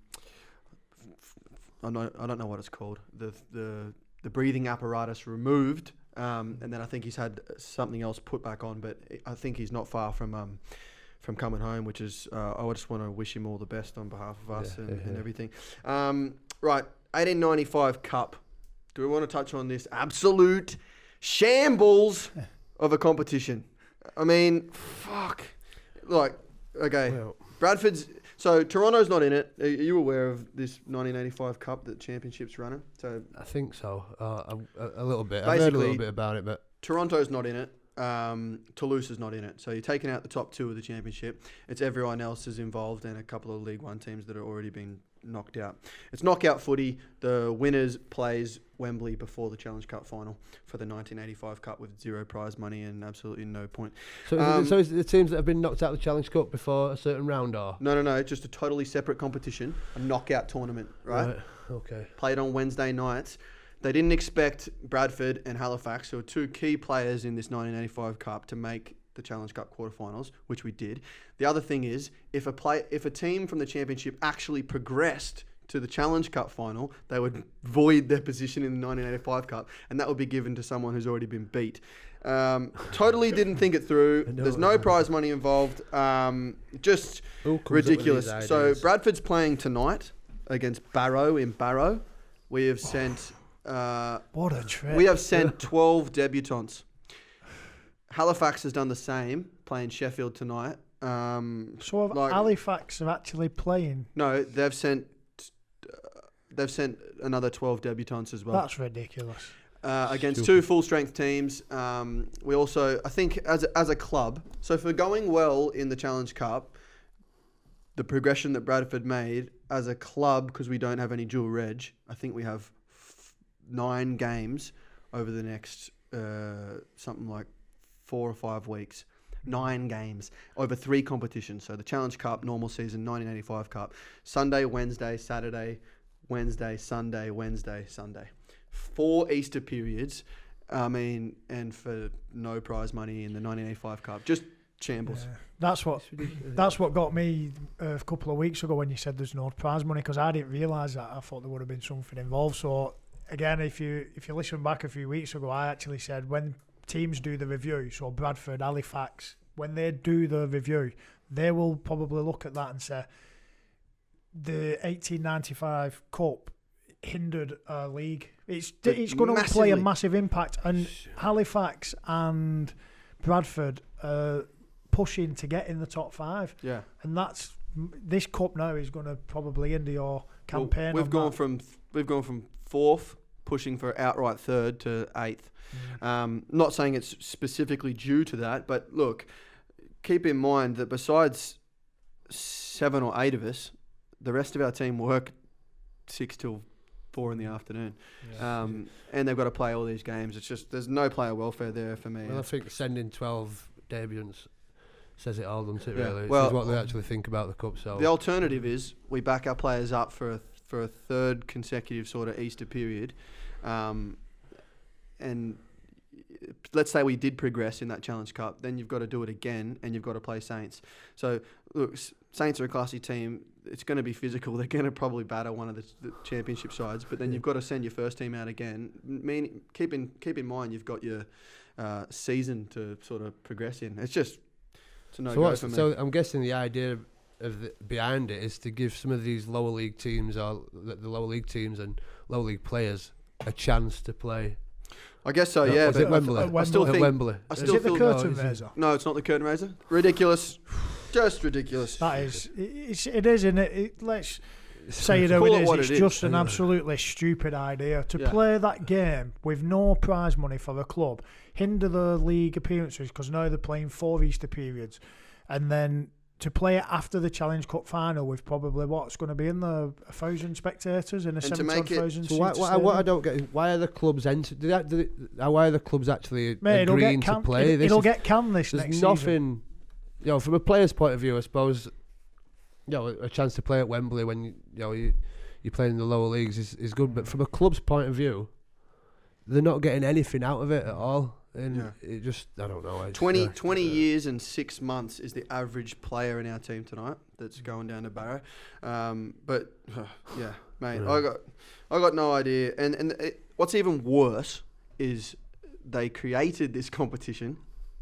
I don't I don't know what it's called. The the the breathing apparatus removed. Um, and then I think he's had something else put back on, but I think he's not far from um, from coming home, which is uh, I just want to wish him all the best on behalf of us Yeah, and, yeah, and yeah. everything. Um, right, eighteen ninety-five Cup. Do we want to touch on this absolute shambles of a competition? I mean, fuck. Like, okay, Well, Bradford's. So Toronto's not in it. Are you aware of this nineteen eighty-five Cup that Championship's running? So I think so. Uh, a, a little bit. I've heard a little Basically- bit about it, but Toronto's not in it. Um, Toulouse is not in it. So you're taking out the top two of the championship. It's everyone else is involved and a couple of League One teams that have already been knocked out. It's knockout footy. The winners plays Wembley before the Challenge Cup final for the nineteen eighty-five Cup with zero prize money and absolutely no point. so, is Um, it, so is it the teams that have been knocked out of the Challenge Cup before a certain round, or No, no, no. It's just a totally separate competition, a knockout tournament, right? Okay. Played on Wednesday nights. They didn't expect Bradford and Halifax, who are two key players in this nineteen eighty-five Cup, to make the Challenge Cup quarterfinals, which we did. The other thing is, if a play, if a team from the championship actually progressed to the Challenge Cup final, they would void their position in the nineteen eighty-five Cup, and that would be given to someone who's already been beat. Um, totally didn't think it through. I know There's it, no man. prize money involved. Um, just Who comes up with these ridiculous. So ideas? Bradford's playing tonight against Barrow in Barrow. We have sent. Uh, What a trip. we have sent twelve debutants. Halifax has done the same, playing Sheffield tonight. Um, so have like- Halifax are actually playing. no, they've sent. Uh, they've sent another twelve debutants as well. That's ridiculous. Uh, against Stupid. two full-strength teams. Um, we also, I think, as a, as a club, so for going well in the Challenge Cup, the progression that Bradford made as a club, because we don't have any dual reg, I think we have f- nine games over the next uh, something like four or five weeks. Nine games over three competitions. So the Challenge Cup, normal season, nineteen eighty-five Cup. Sunday, Wednesday, Saturday, Wednesday, Sunday, Wednesday, Sunday. Four Easter periods. I mean, and for no prize money in the nineteen eighty-five Cup. Just shambles. Yeah. That's what that's what got me a couple of weeks ago when you said there's no prize money, because I didn't realise that. I thought there would have been something involved. So again, if you if you listen back a few weeks ago, I actually said when teams do the review, so Bradford, Halifax, when they do the review, they will probably look at that and say the eighteen ninety-five Cup hindered our league. It's But it's going to play a massively. massive impact, and Halifax and Bradford are pushing to get in the top five, Yeah. and that's this cup now is going to probably hinder your campaign. Well, we've on gone that. from we've gone from fourth, pushing for outright third, to eighth. Mm. Um, not saying it's specifically due to that, but look, keep in mind that besides seven or eight of us, the rest of our team work six till four in the afternoon, Yeah. um, and they've got to play all these games. It's just there's no player welfare there for me. Well, I think sending twelve debutants says it all, doesn't it? Yeah. Really, it Well, says what they actually think about the cup. So The alternative is we back our players up for a, for a third consecutive sort of Easter period, um, and let's say we did progress in that Challenge Cup, then you've got to do it again, and you've got to play Saints. So look, S- Saints are a classy team. It's going to be physical. They're going to probably batter one of the, the championship sides, but then you've got to send your first team out again. Mean keep in keep in mind you've got your uh, season to sort of progress in. It's just it's a no so, go what's, for me. so I'm guessing the idea of the, behind it is to give some of these lower league teams or the, the lower league teams and lower league players a chance to play. I guess so. Uh, Yeah, was but it Wembley? at I still At think Wembley. I Is still it the feel curtain is it- raiser? no, it's not the curtain raiser. Ridiculous, just ridiculous. That is, it's, it is, and it, it, let's say it how Call it it is. what It's it is. just an Yeah. absolutely stupid idea to Yeah. play that game with no prize money for the club, hinder the league appearances because now they're playing four Easter periods, and then to play it after the Challenge Cup final with probably what's going to be in the a thousand spectators in a to seventy make it- thousand. So why, why, what I don't get is why are the clubs enter? Do that, do they, uh, why are the clubs actually Mate, it'll agreeing get to can- play? it, this it'll is, get canned this there's next nothing. season. You know, from a player's point of view, I suppose. You know, a chance to play at Wembley when you, you know you you're playing in the lower leagues is, is good, but from a club's point of view, they're not getting anything out of it at all. And Yeah. it just, I don't know. I just, twenty, uh, twenty years and six months is the average player in our team tonight that's going down to Barrow. Um, but yeah, mate, Yeah. I got, I got no idea. And and it, what's even worse is they created this competition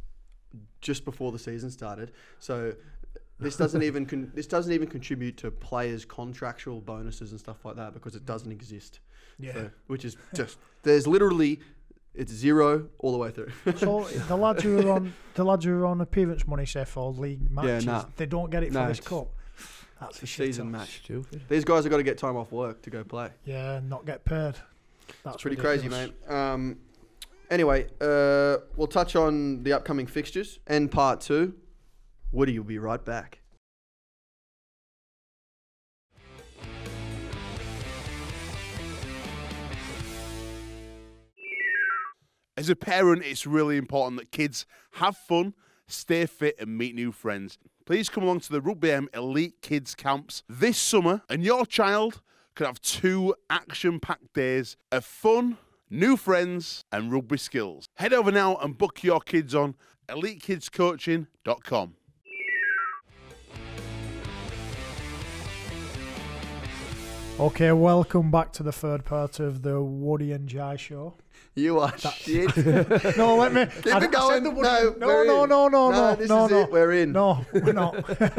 just before the season started. So this doesn't even con- this doesn't even contribute to players' contractual bonuses and stuff like that because it doesn't exist. Yeah. So, which is just there's literally. It's zero all the way through. So the lads who are on the lads who are on appearance money, say for league matches, nah. they don't get it for No, this it's- cup. That's it's a a shit season toss. match. stupid. These guys have got to get time off work to go play. Yeah, and not get paid. That's It's pretty ridiculous. crazy, mate. Um, anyway, uh, we'll touch on the upcoming fixtures and part two. Woody will be right back. As a parent, it's really important that kids have fun, stay fit, and meet new friends. Please come along to the Rugby M Elite Kids Camps this summer, and your child could have two action-packed days of fun, new friends, and rugby skills. Head over now and book your kids on elite kids coaching dot com. Okay, welcome back to the third part of the Woody and Jai show. You are shit. No, let me. Keep I, it I going. said the Woody, No, no, we're no, in. no, no, no, this no, is no. it. We're in. No, we're not.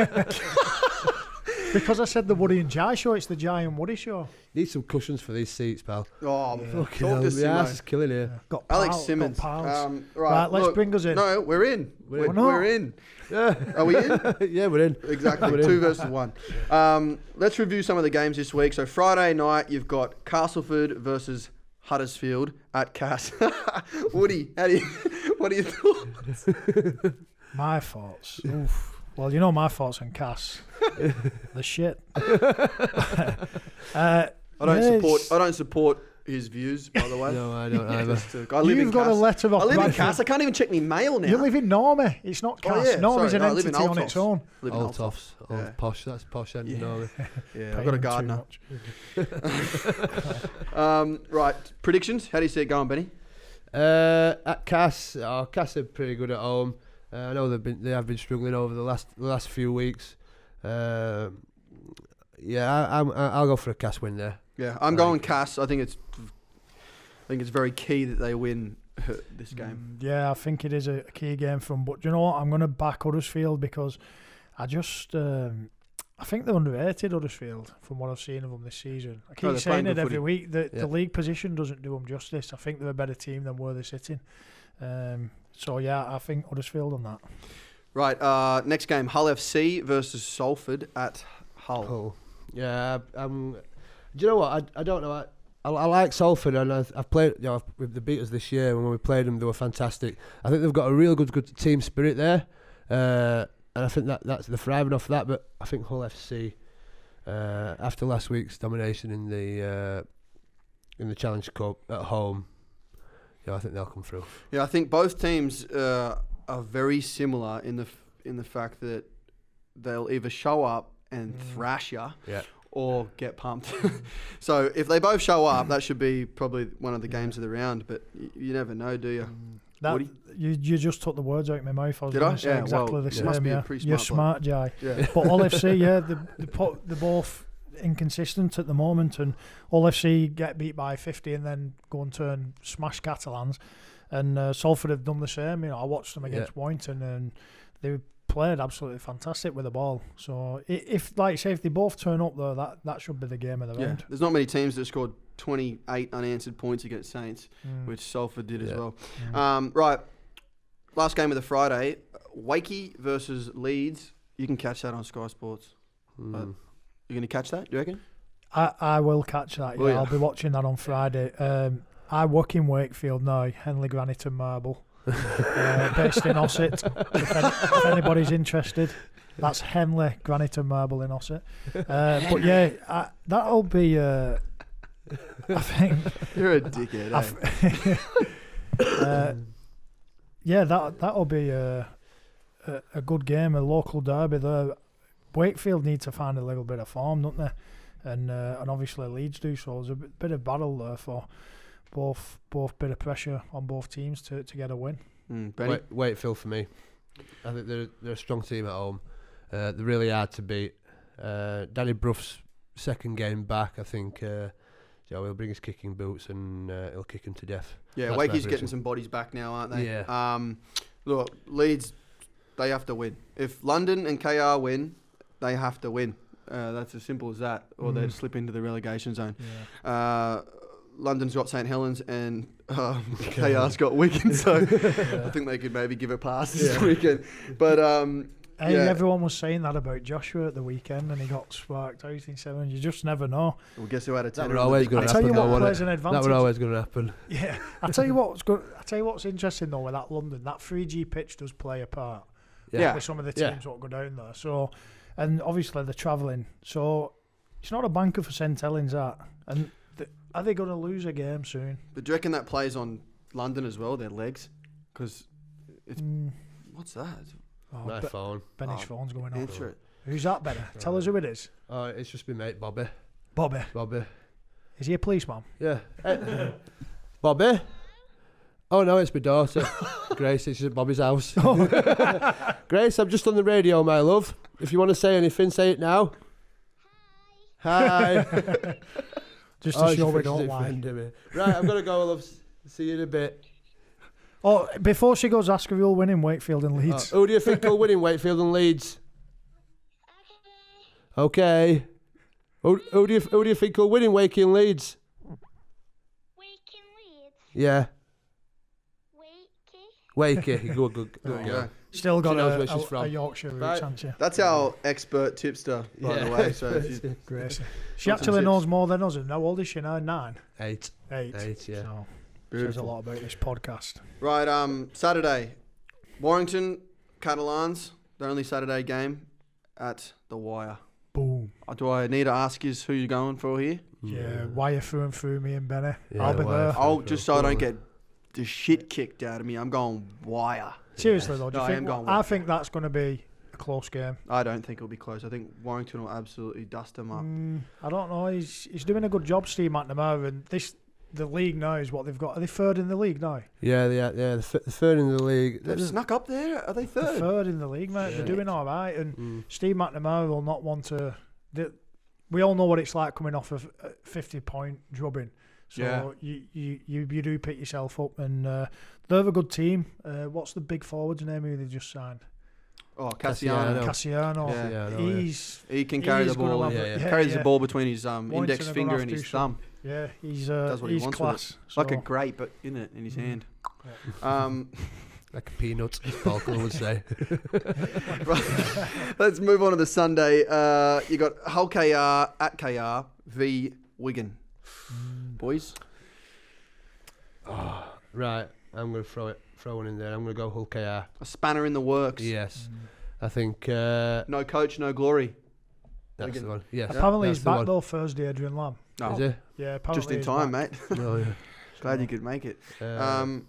Because I said the Woody and Jai show, it's the Jai and Woody show. Need some cushions for these seats, pal. Oh, Fucking talk hell, to the ass Simo. is killing here. Got Alex pal- got Simmons. pals. Um, right, Right, let's look, bring us in. No, we're in. We're We're, in. we're in. Yeah, Are we in? yeah, we're in. Exactly. We're in. Two versus one. Um, let's review some of the games this week. So Friday night, you've got Castleford versus Huddersfield at Cass. Woody, how do you, what do you thoughts? My thoughts. Oof. Well, you know my thoughts on Cass. The shit. uh, I don't yes. support. I don't support his views. By the way, No, I don't either. Just, uh, I live You've in got Cass. a letter off I live in Bradford. Cass. I can't even check my mail now. You live in Normie. It's not Oh, Cass. yeah, Normie's sorry, an no, I live in entity on Altofs. its own. Live in Old Altofs. toffs, old Yeah. posh. That's posh, and Yeah. you know. Yeah, I've Paying got a too gardener. much. Um, right, predictions. How do you see it going, Benny? Uh, at Cass, oh, Cass are pretty good at home. Uh, I know they've been they have been struggling over the last the last few weeks. Uh, yeah, I, I'm I'll go for a Cass win there. Yeah, I'm Right. going Cass. I think it's. I think it's very key that they win uh, this game. Mm, Yeah, I think it is a key game for them. But do you know what? I'm going to back Huddersfield because I just um, I think they're underrated, Huddersfield, from what I've seen of them this season. I keep they're saying playing it good every footy. week. The, Yeah. the league position doesn't do them justice. I think they're a better team than where they're sitting. Um, so yeah, I think Huddersfield on that. Right, uh, next game: Hull F C versus Salford at Hull. Cool. Yeah, um, do you know what? I, I don't know. I, I, I like Salford, and I've, I've played. You know, with the beaters this year. When we played them, they were fantastic. I think they've got a real good, good team spirit there, uh, and I think that that's they're thriving off that. But I think Hull F C, uh, after last week's domination in the uh, in the Challenge Cup at home, yeah, I think they'll come through. Yeah, I think both teams uh, are very similar in the f- in the fact that they'll either show up and Mm. thrash you, Yeah. or get pumped. So if they both show up, that should be probably one of the games of the round. But y- you never know, do you? Mm. That, Woody? you you just took the words out of my mouth. I was Did going I? to say Yeah, exactly well, the you must same. be a Yeah, pretty you're smart smart, Jai. Yeah. But Hull F C, yeah, they they put they're both inconsistent at the moment, and Hull F C get beat by fifty and then go and turn smash Catalans, and uh, Salford have done the same. You know, I watched them against Yeah. Warrington, and they played absolutely fantastic with the ball. So i- if, like, say, if they both turn up though, that that should be the game of the Yeah, round. there's not many teams that scored twenty-eight unanswered points against Saints, Mm. which Salford did as Yeah. well. Mm. Um, right, last game of the Friday: Wakey versus Leeds. You can catch that on Sky Sports. Mm. You gonna catch that? Do you reckon? I, I will catch that. Will Yeah, ya? I'll be watching that on Friday. Um, I work in Wakefield now, Henley Granite and Marble, uh, based in Ossett. If, any, if anybody's interested, that's Henley Granite and Marble in Ossett. Uh, but yeah, I, that'll be. Uh, I think. You're a dickhead. I eh? f- uh, yeah, that that'll be a, a a good game, a local derby there. Wakefield need to find a little bit of form, don't they? And uh, and obviously Leeds do. So there's a bit, bit of battle there for both both bit of pressure on both teams to, to get a win. Mm, Benny? Wait, Wakefield for me. I think they're they're a strong team at home. Uh, they're really hard to beat. Uh, Danny Bruff's second game back, I think. Uh, you know, he'll bring his kicking boots and uh, he'll kick him to death. Yeah, That's my Wakey's getting prediction. some bodies back now, aren't they? Yeah. Um, look, Leeds, they have to win. If London and K R win, they have to win. Uh, that's as simple as that, or Mm. they'd slip into the relegation zone. Yeah. Uh, London's got St Helens and um, K R's got Wigan, so I think they could maybe give a pass this Yeah. weekend. But um, Hey, yeah, everyone was saying that about Joshua at the weekend, and he got sparked out in seven. You just never know. well, guess who had a That tenner? were on the always big gonna I day? tell you happen, what though, plays an That advantage. would always going to happen. Yeah, I tell you what's good. I tell you what's interesting though with that London, that three G pitch does play a part. Yeah. With some of the Yeah. teams what go down there. So, and obviously they're travelling. So it's not a banker for St Helens that. And th- are they going to lose a game soon? But do you reckon that plays on London as well, their legs? Because It's- Mm, what's that? oh, My Be- phone. Benny's Oh, phone's going off. Answer it. Who's that, Benny? Tell us who it is. Oh, it's just my mate, Bobby. Bobby. Bobby. Is he a policeman? Yeah. Hey, Bobby? Oh, no, it's my daughter. Grace, it's at Bobby's house. Grace, I'm just on the radio, my love. If you want to say anything, say it now. Hi. Just to Oh, show she we thinks don't she's lie. offending me. Right, I'm going to go, love. See you in a bit. Oh, before she goes, ask her who'll win in Wakefield and Oh, Leeds. who do you think will win in Wakefield and Leeds? Okay. Who, who, do you, who do you think will win in Wakefield and Leeds? Waking Leeds. Yeah. Wakey. Wakey. Good, good, There good you girl. go. Still got She knows a, where she's a, from. a Yorkshire roots, Right. hasn't she? That's our expert tipster, by Yeah. the way. So if you, Grace. She Got some actually tips. knows more than us. And how old is she now? Nine? Eight. Eight. Eight, yeah. So, says a beautiful. lot about this podcast. Right, um, Saturday, Warrington Catalans the only Saturday game at the Wire. Boom. Uh, Do I need to ask you who you're going for here? Yeah, wire through and through me and Benny. Yeah, I'll be wire there. through. I'll just so I don't get the shit kicked out of me. I'm going Wire. Seriously though, do No, you I think, am going I Wire. think that's going to be a close game. I don't think it'll be close. I think Warrington will absolutely dust them up. Mm, I don't know. He's he's doing a good job, Steve McNamara, and this the league now is what they've got. Are they third in the league now? Yeah, they are, yeah, the, th- the third in the league. They've snuck up there. Are they They're third? third in the league, mate. Yeah. They're doing all right, and Mm. Steve McNamara will not want to. They, we all know what it's like coming off of a fifty-point drubbing. So Yeah. you, you, you, you do pick yourself up, and uh, they have a good team. Uh, what's the big forward's name who they just signed? Oh, Cassiano. Cassiano. Cassiano. Yeah. Yeah, I know, yeah. He's He can carry He's the gonna ball. have Yeah, a- yeah. yeah, Carries yeah. the ball between his um, Warrington index are gonna finger have and to his show- thumb. Yeah, he's uh, Does what he he's wants with it. class. Like a So, grape, but in it in his Mm. hand. Um, Like a peanut, as Paul Cole would say. right. Let's move on to the Sunday. Uh, you got Hull K R at K R v Wigan. mm, Boys, Right, I'm going to throw it, throw one in there. I'm going to go Hull K R. a spanner in the works. Yes, I think uh, No coach, no glory. that's Wigan. the one. Yes, apparently that's he's the back one. though Thursday, Adrian Lamb. No, Is it? Yeah, apparently just in he's time, back. mate. Oh, yeah. Glad you could make it. Uh, Um,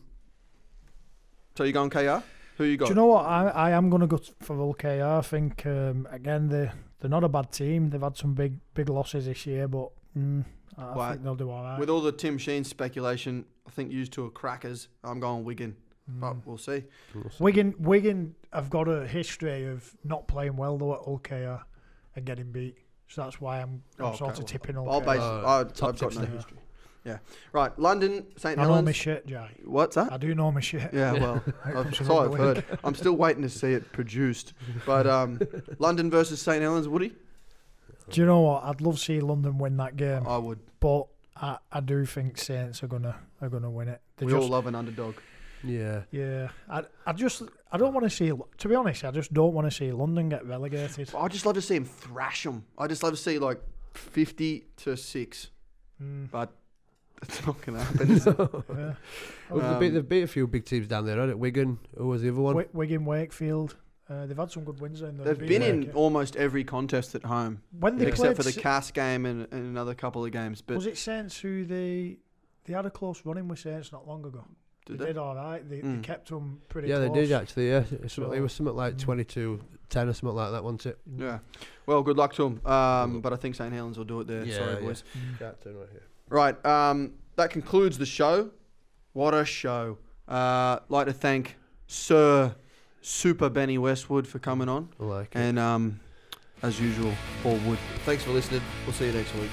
so you going K R? Who you got? Do you know what? I I am going to go t- for Hull K R. I think um, again they they're not a bad team. They've had some big big losses this year, but mm, I Right. think they'll do all right. With all the Tim Sheen speculation, I think used two are crackers. I'm going Wigan, but Mm. we'll see. Wigan Wigan have got a history of not playing well though at Hull K R and getting beat. So that's why I'm, I'm Oh, okay, sort of well, tipping Hull I'll K base. R. Uh, I, top I've got no tipster. history. Yeah. Right. London, Saint I know my Helens. shit, Jai. What's that? I do know my shit. Yeah. Well, When it I've, comes to so I've rugby heard. league. I'm still waiting to see it produced. But um, London versus Saint Helens, Woody. Do you know what? I'd love to see London win that game, I would. but I, I do think Saints are gonna are gonna win it. They We just all love an underdog. Yeah. Yeah, I, I just, I don't want to see. To be honest, I just don't want to see London get relegated. I just love to see him thrash them. I just love to see like fifty to six. Mm, But it's not going to happen. Is it? yeah. Well, Um, they've, beat, they've beat a few big teams down there, haven't it? Wigan, who was the other one? Wi- Wigan, Wakefield. Uh, they've had some good wins in there. They've beat been in Wake. almost every contest at home, when they except played for the Sa- Cass game and, and another couple of games. But was it Saints who they they had a close run in with Saints not long ago? did they, they? did all right. They, Mm. they kept them pretty. Yeah, close. they did actually. Yeah, it's something, it So- was something like Mm. twenty-two ten or something like that, wasn't it? Yeah. Well, good luck to them. Um, but I think Saint Helens will do it there. Yeah, Sorry, yeah. boys. Mm. Can't turn right here. Right. Um, that concludes the show. What a show. Uh, like to thank Sir Super Benny Westwood for coming on. I like it. And um, as usual, Paul Wood. Thanks for listening. We'll see you next week.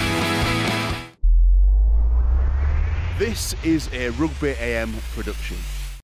This is a Rugby A M production.